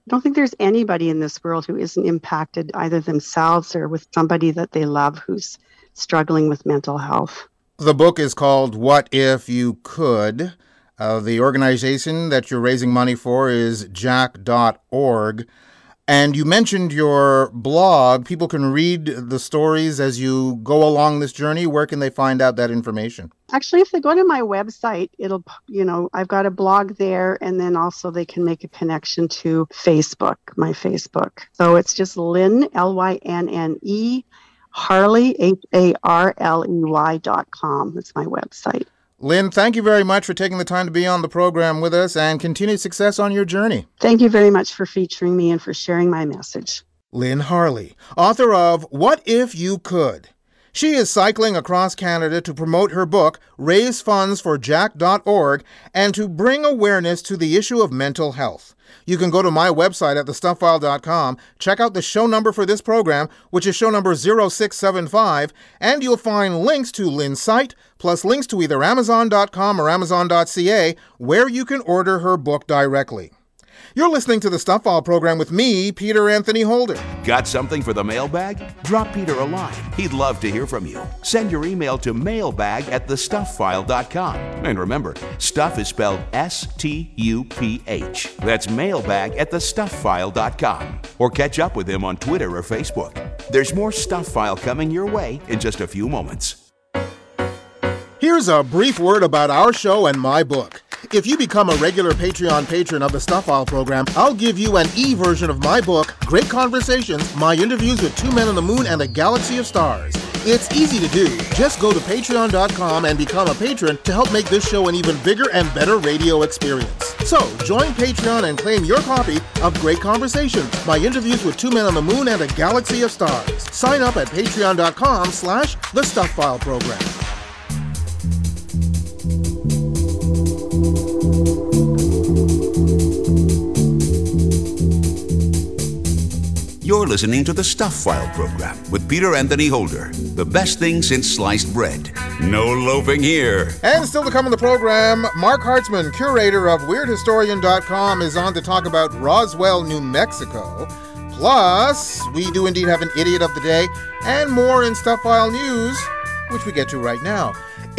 Speaker 6: I don't think there's anybody in this world who isn't impacted either themselves or with somebody that they love who's struggling with mental health.
Speaker 4: The book is called What If You Could. Uh, the organization that you're raising money for is jack dot org. And you mentioned your blog. People can read the stories as you go along this journey. Where can they find out that information?
Speaker 6: Actually, if they go to my website, it'll, you know, I've got a blog there, and then also they can make a connection to Facebook, my Facebook. So it's just Lynn, L Y N N E, Harley, H A R L E Y dot com. That's my website.
Speaker 4: Lynn, thank you very much for taking the time to be on the program with us, and continued success on your journey.
Speaker 6: Thank you very much for featuring me and for sharing my message.
Speaker 4: Lynn Harley, author of What If You Could? She is cycling across Canada to promote her book, raise funds for jack dot org, and to bring awareness to the issue of mental health. You can go to my website at the stuff file dot com, check out the show number for this program, which is show number zero six seven five, and you'll find links to Lynn's site, plus links to either amazon dot com or amazon dot c a, where you can order her book directly. You're listening to the Stuff File program with me, Peter Anthony Holder.
Speaker 3: Got something for the mailbag? Drop Peter a line. He'd love to hear from you. Send your email to mailbag at the stuff file dot com. And remember, stuff is spelled S T U P H. That's mailbag at the stuff file dot com. Or catch up with him on Twitter or Facebook. There's more Stuff File coming your way in just a few moments.
Speaker 4: Here's a brief word about our show and my book. If you become a regular Patreon patron of the Stuff File program, I'll give you an e-version of my book, Great Conversations, my interviews with two men on the moon and a galaxy of stars. It's easy to do. Just go to patreon dot com and become a patron to help make this show an even bigger and better radio experience. So, join Patreon and claim your copy of Great Conversations, my interviews with two men on the moon and a galaxy of stars. Sign up at patreon dot com slash the Stuff File program.
Speaker 3: You're listening to the Stuff File program with Peter Anthony Holder. The best thing since sliced bread. No loafing here.
Speaker 4: And still to come on the program, Mark Hartzman, curator of weird historian dot com, is on to talk about Roswell, New Mexico. Plus, we do indeed have an idiot of the day and more in Stuff File news, which we get to right now.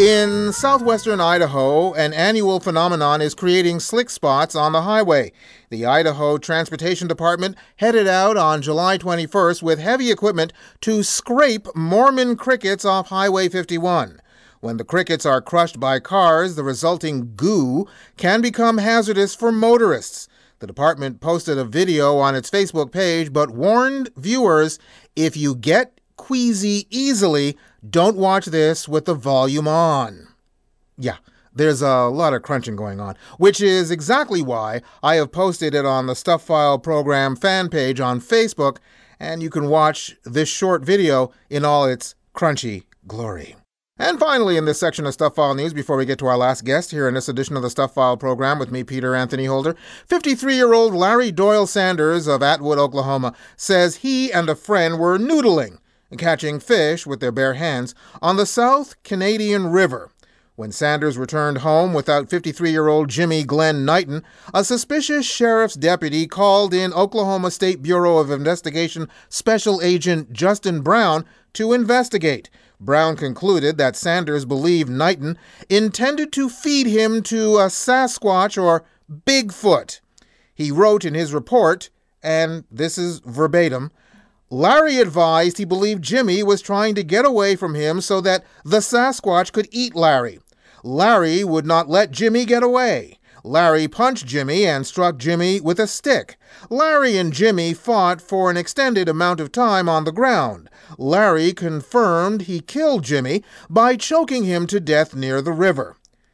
Speaker 4: In southwestern Idaho, an annual phenomenon is creating slick spots on the highway. The Idaho Transportation Department headed out on July twenty-first with heavy equipment to scrape Mormon crickets off Highway fifty-one. When the crickets are crushed by cars, the resulting goo can become hazardous for motorists. The department posted a video on its Facebook page, but warned viewers, if you get queasy easily, don't watch this with the volume on. Yeah, there's a lot of crunching going on, which is exactly why I have posted it on the Stuff File program fan page on Facebook, and you can watch this short video in all its crunchy glory. And finally, in this section of Stuff File News, before we get to our last guest here in this edition of the Stuff File program with me, Peter Anthony Holder, fifty-three-year-old Larry Doyle Sanders of Atwood, Oklahoma, says he and a friend were noodling, catching fish with their bare hands on the South Canadian River. When Sanders returned home without fifty-three-year-old Jimmy Glenn Knighton, a suspicious sheriff's deputy called in Oklahoma State Bureau of Investigation Special Agent Justin Brown to investigate. Brown concluded that Sanders believed Knighton intended to feed him to a Sasquatch or Bigfoot. He wrote in his report, and this is verbatim, Larry advised he believed Jimmy was trying to get away from him so that the Sasquatch could eat Larry. Larry would not let Jimmy get away. Larry punched Jimmy and struck Jimmy with a stick. Larry and Jimmy fought for an extended amount of time on the ground. Larry confirmed he killed Jimmy by choking him to death near the river.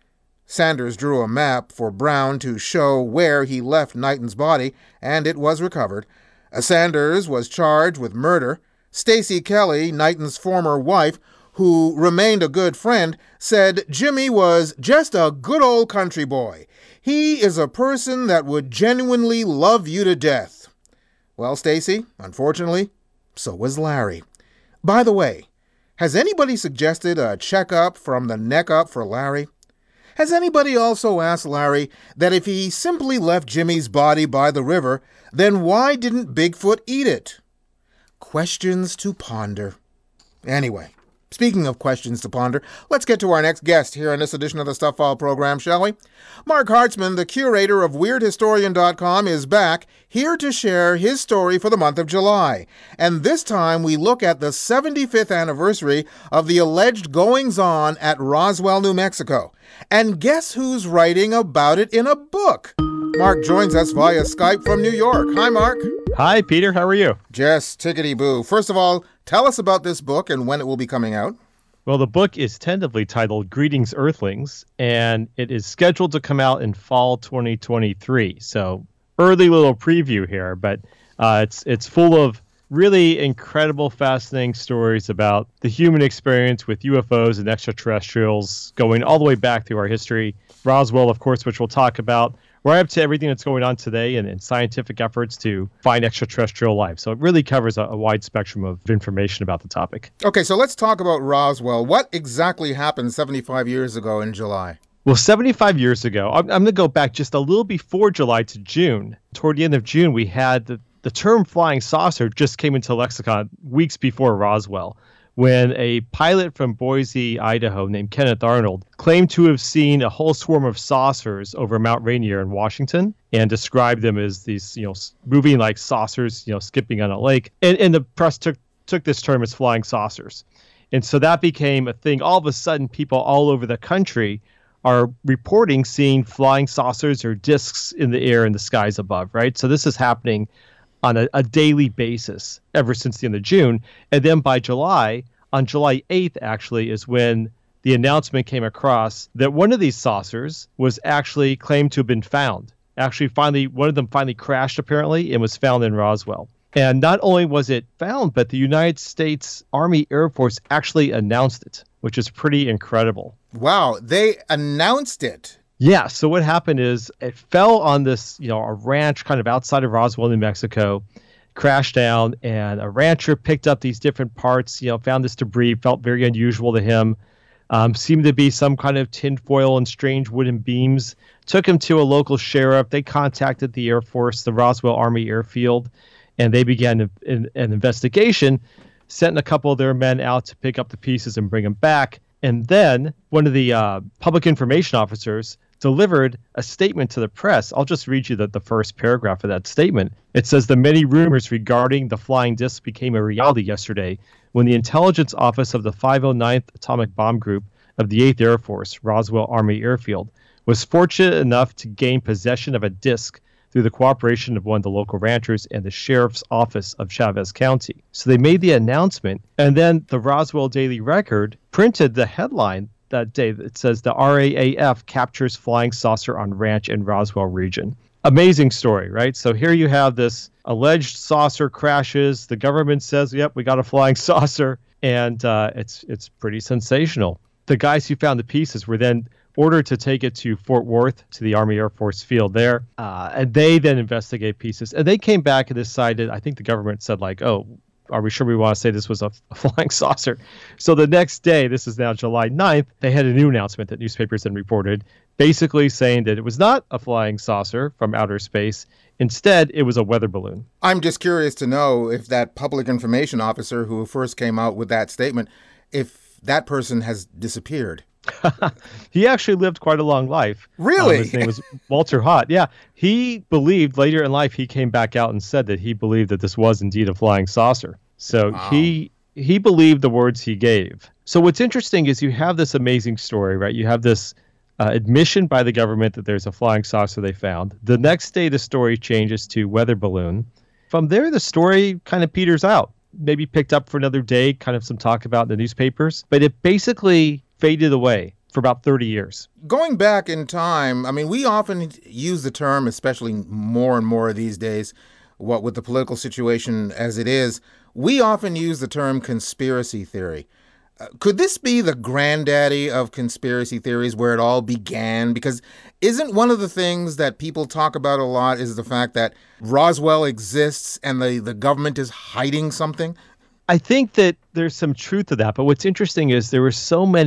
Speaker 4: Sanders drew a map for Brown to show where he left Knighton's body, and it was recovered. Sanders was charged with murder. Stacy Kelly, Knighton's former wife, who remained a good friend, said Jimmy was just a good old country boy. He is a person that would genuinely love you to death. Well, Stacy, unfortunately, so was Larry. By the way, has anybody suggested a checkup from the neck up for Larry? Has anybody also asked Larry that if he simply left Jimmy's body by the river, then why didn't Bigfoot eat it? Questions to ponder. Anyway, speaking of questions to ponder, let's get to our next guest here in this edition of the Stuff File program, shall we? Mark Hartzman, the curator of Weird Historian dot com, is back, here to share his story for the month of July. And this time we look at the seventy-fifth anniversary of the alleged goings-on at Roswell, New Mexico. And guess who's writing about it in a book? Mark joins us via Skype from New York. Hi, Mark.
Speaker 7: Hi, Peter. How are you?
Speaker 4: Just tickety-boo. First of all, tell us about this book and when it will be coming out.
Speaker 7: Well, the book is tentatively titled Greetings, Earthlings, and it is scheduled to come out in fall twenty twenty-three. So early little preview here, but uh, it's it's full of really incredible, fascinating stories about the human experience with U F Os and extraterrestrials going all the way back through our history. Roswell, of course, which we'll talk about, right up to everything that's going on today and, and scientific efforts to find extraterrestrial life. So it really covers a, a wide spectrum of information about the topic.
Speaker 4: Okay, so let's talk about Roswell. What exactly happened seventy-five years ago in July?
Speaker 7: Well, seventy-five years ago, I'm, I'm going to go back just a little before July to June. Toward the end of June, we had the, the term flying saucer just came into lexicon weeks before Roswell, when a pilot from Boise, Idaho, named Kenneth Arnold, claimed to have seen a whole swarm of saucers over Mount Rainier in Washington and described them as these, you know, moving like saucers, you know, skipping on a lake. And, and the press took, took this term as flying saucers. And so that became a thing. All of a sudden, people all over the country are reporting seeing flying saucers or discs in the air in the skies above, right? So this is happening on a, a daily basis ever since the end of June. And then by July, on July eighth, actually, is when the announcement came across that one of these saucers was actually claimed to have been found. Actually, finally, one of them finally crashed, apparently, and was found in Roswell. And not only was it found, but the United States Army Air Force actually announced it, which is pretty incredible.
Speaker 4: Wow, they announced it.
Speaker 7: Yeah, so what happened is it fell on this, you know, a ranch kind of outside of Roswell, New Mexico, crashed down, and a rancher picked up these different parts, you know, found this debris, felt very unusual to him, um, seemed to be some kind of tinfoil and strange wooden beams, took him to a local sheriff. They contacted the Air Force, the Roswell Army Airfield, and they began a, an, an investigation, sent a couple of their men out to pick up the pieces and bring them back. And then one of the uh, public information officers delivered a statement to the press. I'll just read you the, the first paragraph of that statement. It says, the many rumors regarding the flying disc became a reality yesterday when the intelligence office of the five oh ninth Atomic Bomb Group of the eighth Air Force, Roswell Army Airfield, was fortunate enough to gain possession of a disc through the cooperation of one of the local ranchers and the sheriff's office of Chavez County. So they made the announcement, and then the Roswell Daily Record printed the headline that day that says the R A A F captures flying saucer on ranch in Roswell region. Amazing story, right? So here you have this alleged saucer crashes. The government says, yep, we got a flying saucer. And uh, it's it's pretty sensational. The guys who found the pieces were then ordered to take it to Fort Worth, to the Army Air Force field there. Uh, and they then investigate pieces. And they came back and decided, I think the government said like, oh, are we sure we want to say this was a, a flying saucer? So the next day, this is now July ninth, they had a new announcement that newspapers then reported, basically saying that it was not a flying saucer from outer space. Instead, it was a weather balloon.
Speaker 4: I'm just curious to know if that public information officer who first came out with that statement, if that person has disappeared.
Speaker 7: He actually lived quite a long life.
Speaker 4: Really?
Speaker 7: Um, his name was Walter Haut. Yeah. He believed later in life, he came back out and said that he believed that this was indeed a flying saucer. So wow. he he believed the words he gave. So what's interesting is you have this amazing story, right? You have this uh, admission by the government that there's a flying saucer they found. The next day, the story changes to weather balloon. From there, the story kind of peters out. Maybe picked up for another day, kind of some talk about in the newspapers. But it basically faded away for about thirty years.
Speaker 4: Going back in time, I mean, we often use the term, especially more and more these days, what with the political situation as it is, we often use the term conspiracy theory. Uh, could this be the granddaddy of conspiracy theories, where it all began? Because isn't one of the things that people talk about a lot is the fact that Roswell exists and the, the government is hiding something?
Speaker 7: I think that there's some truth to that. But what's interesting is there were so many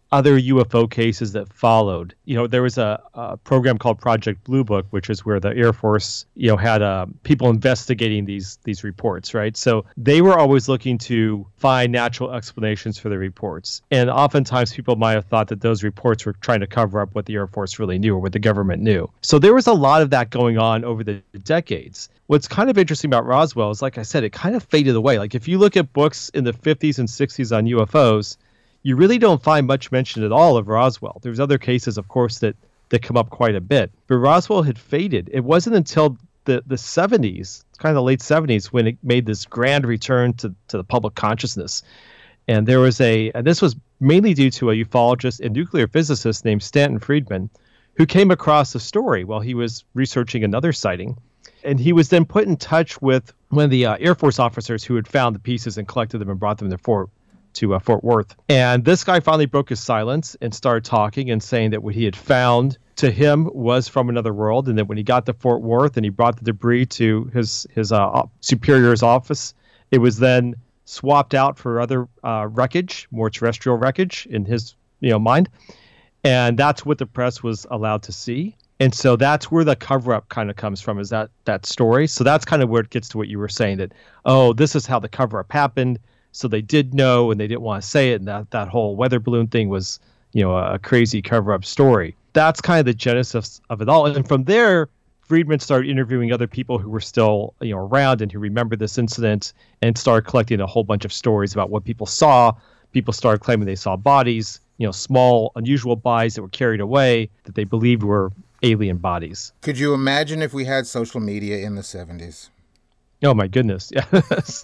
Speaker 7: other U F O cases that followed. You know, there was a, a program called Project Blue Book, which is where the Air Force, you know, had uh, people investigating these these reports, right? So they were always looking to find natural explanations for the reports. And oftentimes people might have thought that those reports were trying to cover up what the Air Force really knew or what the government knew. So there was a lot of that going on over the decades. What's kind of interesting about Roswell is, like I said, it kind of faded away. Like if you look at books in the fifties and sixties on U F Os, you really don't find much mention at all of Roswell. There's other cases, of course, that, that come up quite a bit. But Roswell had faded. It wasn't until the, the seventies, kind of the late seventies, when it made this grand return to, to the public consciousness. And there was a, and this was mainly due to a ufologist and nuclear physicist named Stanton Friedman, who came across a story while he was researching another sighting. And he was then put in touch with one of the uh, Air Force officers who had found the pieces and collected them and brought them to Fort to uh, Fort Worth. And this guy finally broke his silence and started talking and saying that what he had found to him was from another world, and that when he got to Fort Worth and he brought the debris to his his uh, superior's office, it was then swapped out for other uh, wreckage, more terrestrial wreckage in his you know mind. And that's what the press was allowed to see. And so that's where the cover-up kind of comes from, is that that story. So that's kind of where it gets to what you were saying, that, oh, this is how the cover-up happened. So they did know and they didn't want to say it. And that, that whole weather balloon thing was, you know, a, a crazy cover-up story. That's kind of the genesis of it all. And from there, Friedman started interviewing other people who were still, you know, around and who remembered this incident, and started collecting a whole bunch of stories about what people saw. People started claiming they saw bodies, you know, small, unusual bodies that were carried away that they believed were alien bodies.
Speaker 4: Could you imagine if we had social media in the seventies?
Speaker 7: Oh, my goodness. Yes.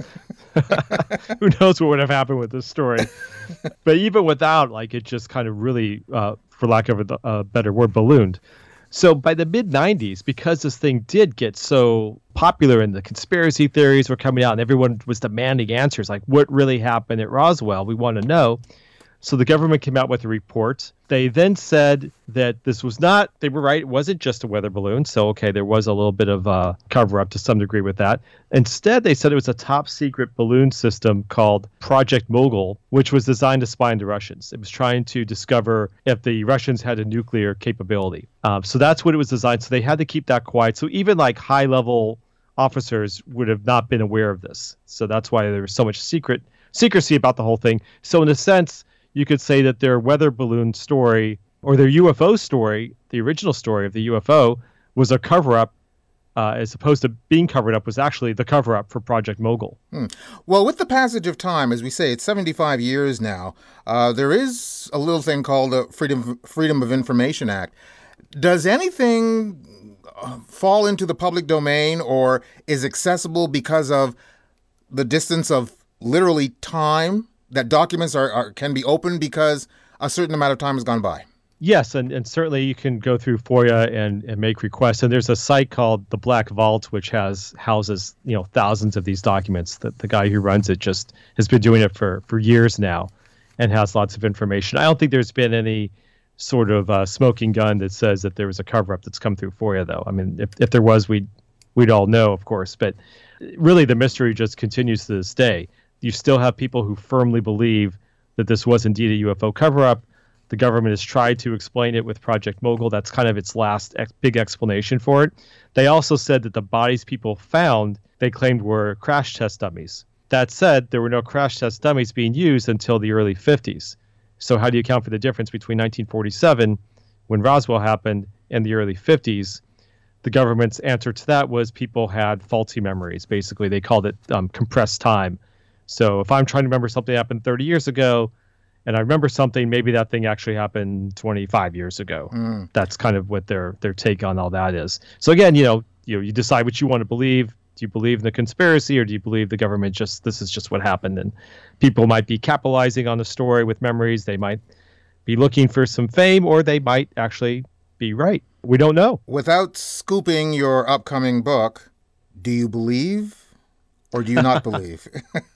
Speaker 7: Who knows what would have happened with this story. But even without, like, it just kind of really, uh, for lack of a, a better word, ballooned. So by the mid nineties, because this thing did get so popular and the conspiracy theories were coming out and everyone was demanding answers, like what really happened at Roswell, we want to know. So the government came out with a report. They then said that this was not, they were right, it wasn't just a weather balloon. So, okay, there was a little bit of a cover-up to some degree with that. Instead, they said it was a top-secret balloon system called Project Mogul, which was designed to spy on the Russians. It was trying to discover if the Russians had a nuclear capability. Um, so that's what it was designed. So they had to keep that quiet. So even like high-level officers would have not been aware of this. So that's why there was so much secret secrecy about the whole thing. So in a sense, you could say that their weather balloon story, or their U F O story, the original story of the U F O, was a cover-up, uh, as opposed to being covered up, was actually the cover-up for Project Mogul.
Speaker 4: Hmm. Well, with the passage of time, as we say, it's seventy-five years now, uh, there is a little thing called the Freedom, Freedom of Information Act. Does anything fall into the public domain or is accessible because of the distance of literally time? That documents are, are can be opened because a certain amount of time has gone by?
Speaker 7: Yes, and, and certainly you can go through FOIA and, and make requests. And there's a site called the Black Vault, which has houses, you know, thousands of these documents. That the guy who runs it just has been doing it for, for years now and has lots of information. I don't think there's been any sort of uh, smoking gun that says that there was a cover-up that's come through FOIA, though. I mean, if, if there was, we'd, we'd all know, of course. But really, the mystery just continues to this day. You still have people who firmly believe that this was indeed a U F O cover-up. The government has tried to explain it with Project Mogul. That's kind of its last ex- big explanation for it. They also said that the bodies people found, they claimed were crash test dummies. That said, there were no crash test dummies being used until the early fifties. So how do you account for the difference between nineteen forty-seven, when Roswell happened, and the early fifties? The government's answer to that was people had faulty memories. Basically, they called it um, compressed time. So if I'm trying to remember something that happened thirty years ago, and I remember something, maybe that thing actually happened twenty-five years ago. Mm. That's kind of what their their take on all that is. So again, you know, you know, you decide what you want to believe. Do you believe in the conspiracy, or do you believe the government just, this is just what happened? And people might be capitalizing on the story with memories. They might be looking for some fame, or they might actually be right. We don't know.
Speaker 4: Without scooping your upcoming book, do you believe or do you not believe?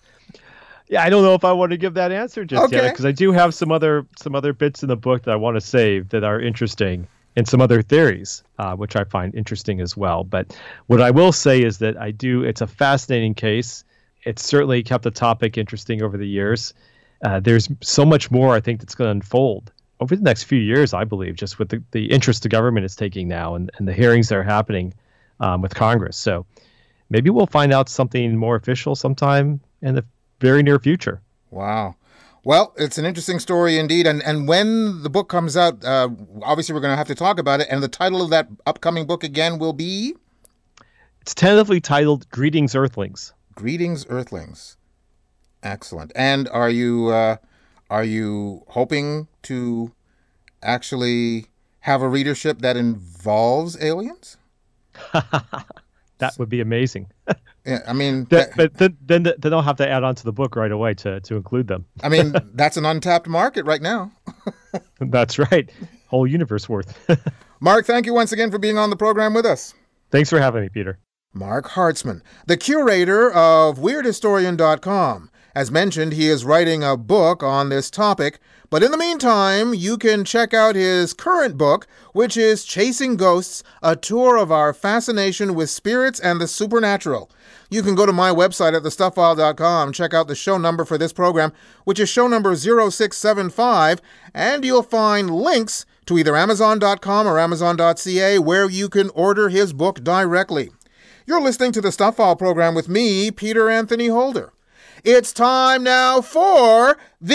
Speaker 7: Yeah, I don't know if I want to give that answer just
Speaker 4: okay.
Speaker 7: yet, because I do have some other some other bits in the book that I want to save that are interesting, and some other theories, uh, which I find interesting as well. But what I will say is that I do, it's a fascinating case. It's certainly kept the topic interesting over the years. Uh, there's so much more, I think, that's going to unfold over the next few years, I believe, just with the, the interest the government is taking now and, and the hearings that are happening um, with Congress. So maybe we'll find out something more official sometime in the very near future.
Speaker 4: Wow. Well, it's an interesting story indeed. And and when the book comes out, uh, obviously we're going to have to talk about it. And the title of that upcoming book again will be?
Speaker 7: It's tentatively titled Greetings, Earthlings.
Speaker 4: Greetings, Earthlings. Excellent. And are you uh, are you hoping to actually have a readership that involves aliens?
Speaker 7: That would be amazing.
Speaker 4: Yeah, I mean,
Speaker 7: that, but then, then then they'll have to add on to the book right away to, to include them.
Speaker 4: I mean, that's an untapped market right now.
Speaker 7: That's right. Whole universe worth.
Speaker 4: Mark, thank you once again for being on the program with us.
Speaker 7: Thanks for having me, Peter.
Speaker 4: Mark Hartzman, the curator of weird historian dot com. As mentioned, he is writing a book on this topic, but in the meantime, you can check out his current book, which is Chasing Ghosts, a tour of our fascination with spirits and the supernatural. You can go to my website at the stuff file dot com, check out the show number for this program, which is show number zero six seven five, and you'll find links to either amazon dot com or amazon dot c a where you can order his book directly. You're listening to the Stuff File program with me, Peter Anthony Holder. It's time now for the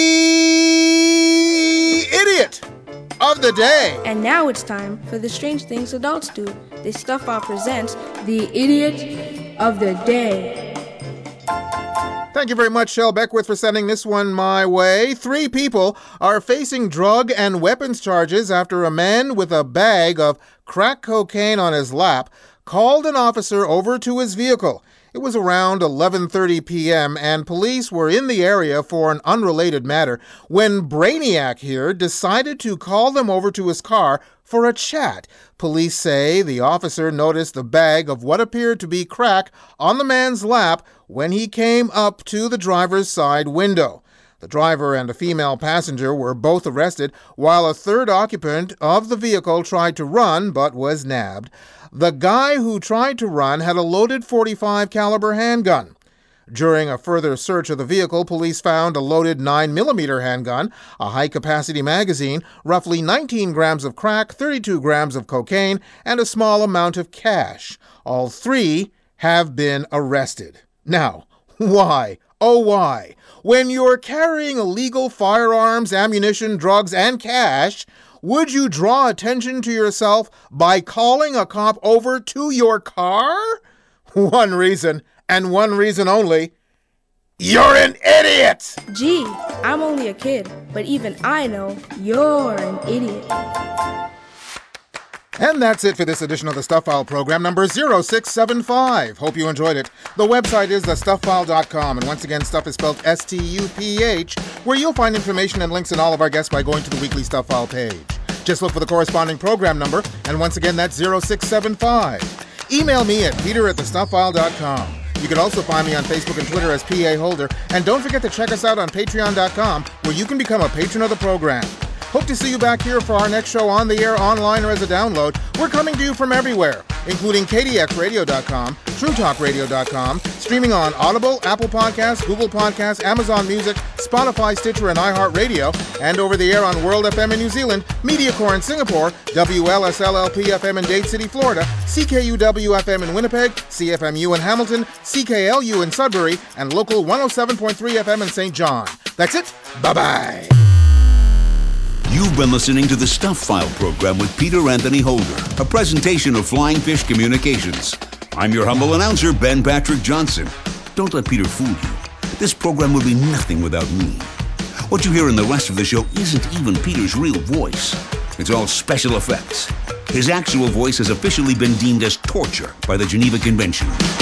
Speaker 4: Idiot of the Day.
Speaker 14: And now it's time for the Strange Things Adults Do. The Stuff File presents the Idiot of the Day.
Speaker 4: Thank you very much, Shel Beckwith, for sending this one my way. Three people are facing drug and weapons charges after a man with a bag of crack cocaine on his lap called an officer over to his vehicle. It was around eleven thirty p.m., and police were in the area for an unrelated matter when Brainiac here decided to call them over to his car for a chat. Police say the officer noticed the bag of what appeared to be crack on the man's lap when he came up to the driver's side window. The driver and a female passenger were both arrested, while a third occupant of the vehicle tried to run but was nabbed. The guy who tried to run had a loaded forty-five caliber handgun. During a further search of the vehicle, police found a loaded nine millimeter handgun, a high-capacity magazine, roughly nineteen grams of crack, thirty-two grams of cocaine, and a small amount of cash. All three have been arrested. Now, why? Oh, why? When you're carrying illegal firearms, ammunition, drugs, and cash, would you draw attention to yourself by calling a cop over to your car? One reason, and one reason only. You're an idiot!
Speaker 14: Gee, I'm only a kid, but even I know you're an idiot.
Speaker 4: And that's it for this edition of the Stuff File program, number zero six seven five. Hope you enjoyed it. The website is the stuff file dot com, and once again, stuff is spelled S T U P H, where you'll find information and links in all of our guests by going to the weekly Stuff File page. Just look for the corresponding program number, and once again, that's zero six seven five. Email me at peter at the stuff file dot com. You can also find me on Facebook and Twitter as P A Holder, and don't forget to check us out on patreon dot com, where you can become a patron of the program. Hope to see you back here for our next show on the air, online, or as a download. We're coming to you from everywhere, including K D X radio dot com, true talk radio dot com, streaming on Audible, Apple Podcasts, Google Podcasts, Amazon Music, Spotify, Stitcher, and iHeartRadio, and over the air on World F M in New Zealand, MediaCore in Singapore, W L S L L P F M in Dade City, Florida, C K U W F M in Winnipeg, C F M U in Hamilton, C K L U in Sudbury, and local one oh seven point three F M in Saint John. That's it. Bye-bye.
Speaker 3: You've been listening to the Stuff File program with Peter Anthony Holder, a presentation of Flying Fish Communications. I'm your humble announcer, Ben Patrick Johnson. Don't let Peter fool you. This program would be nothing without me. What you hear in the rest of the show isn't even Peter's real voice. It's all special effects. His actual voice has officially been deemed as torture by the Geneva Convention.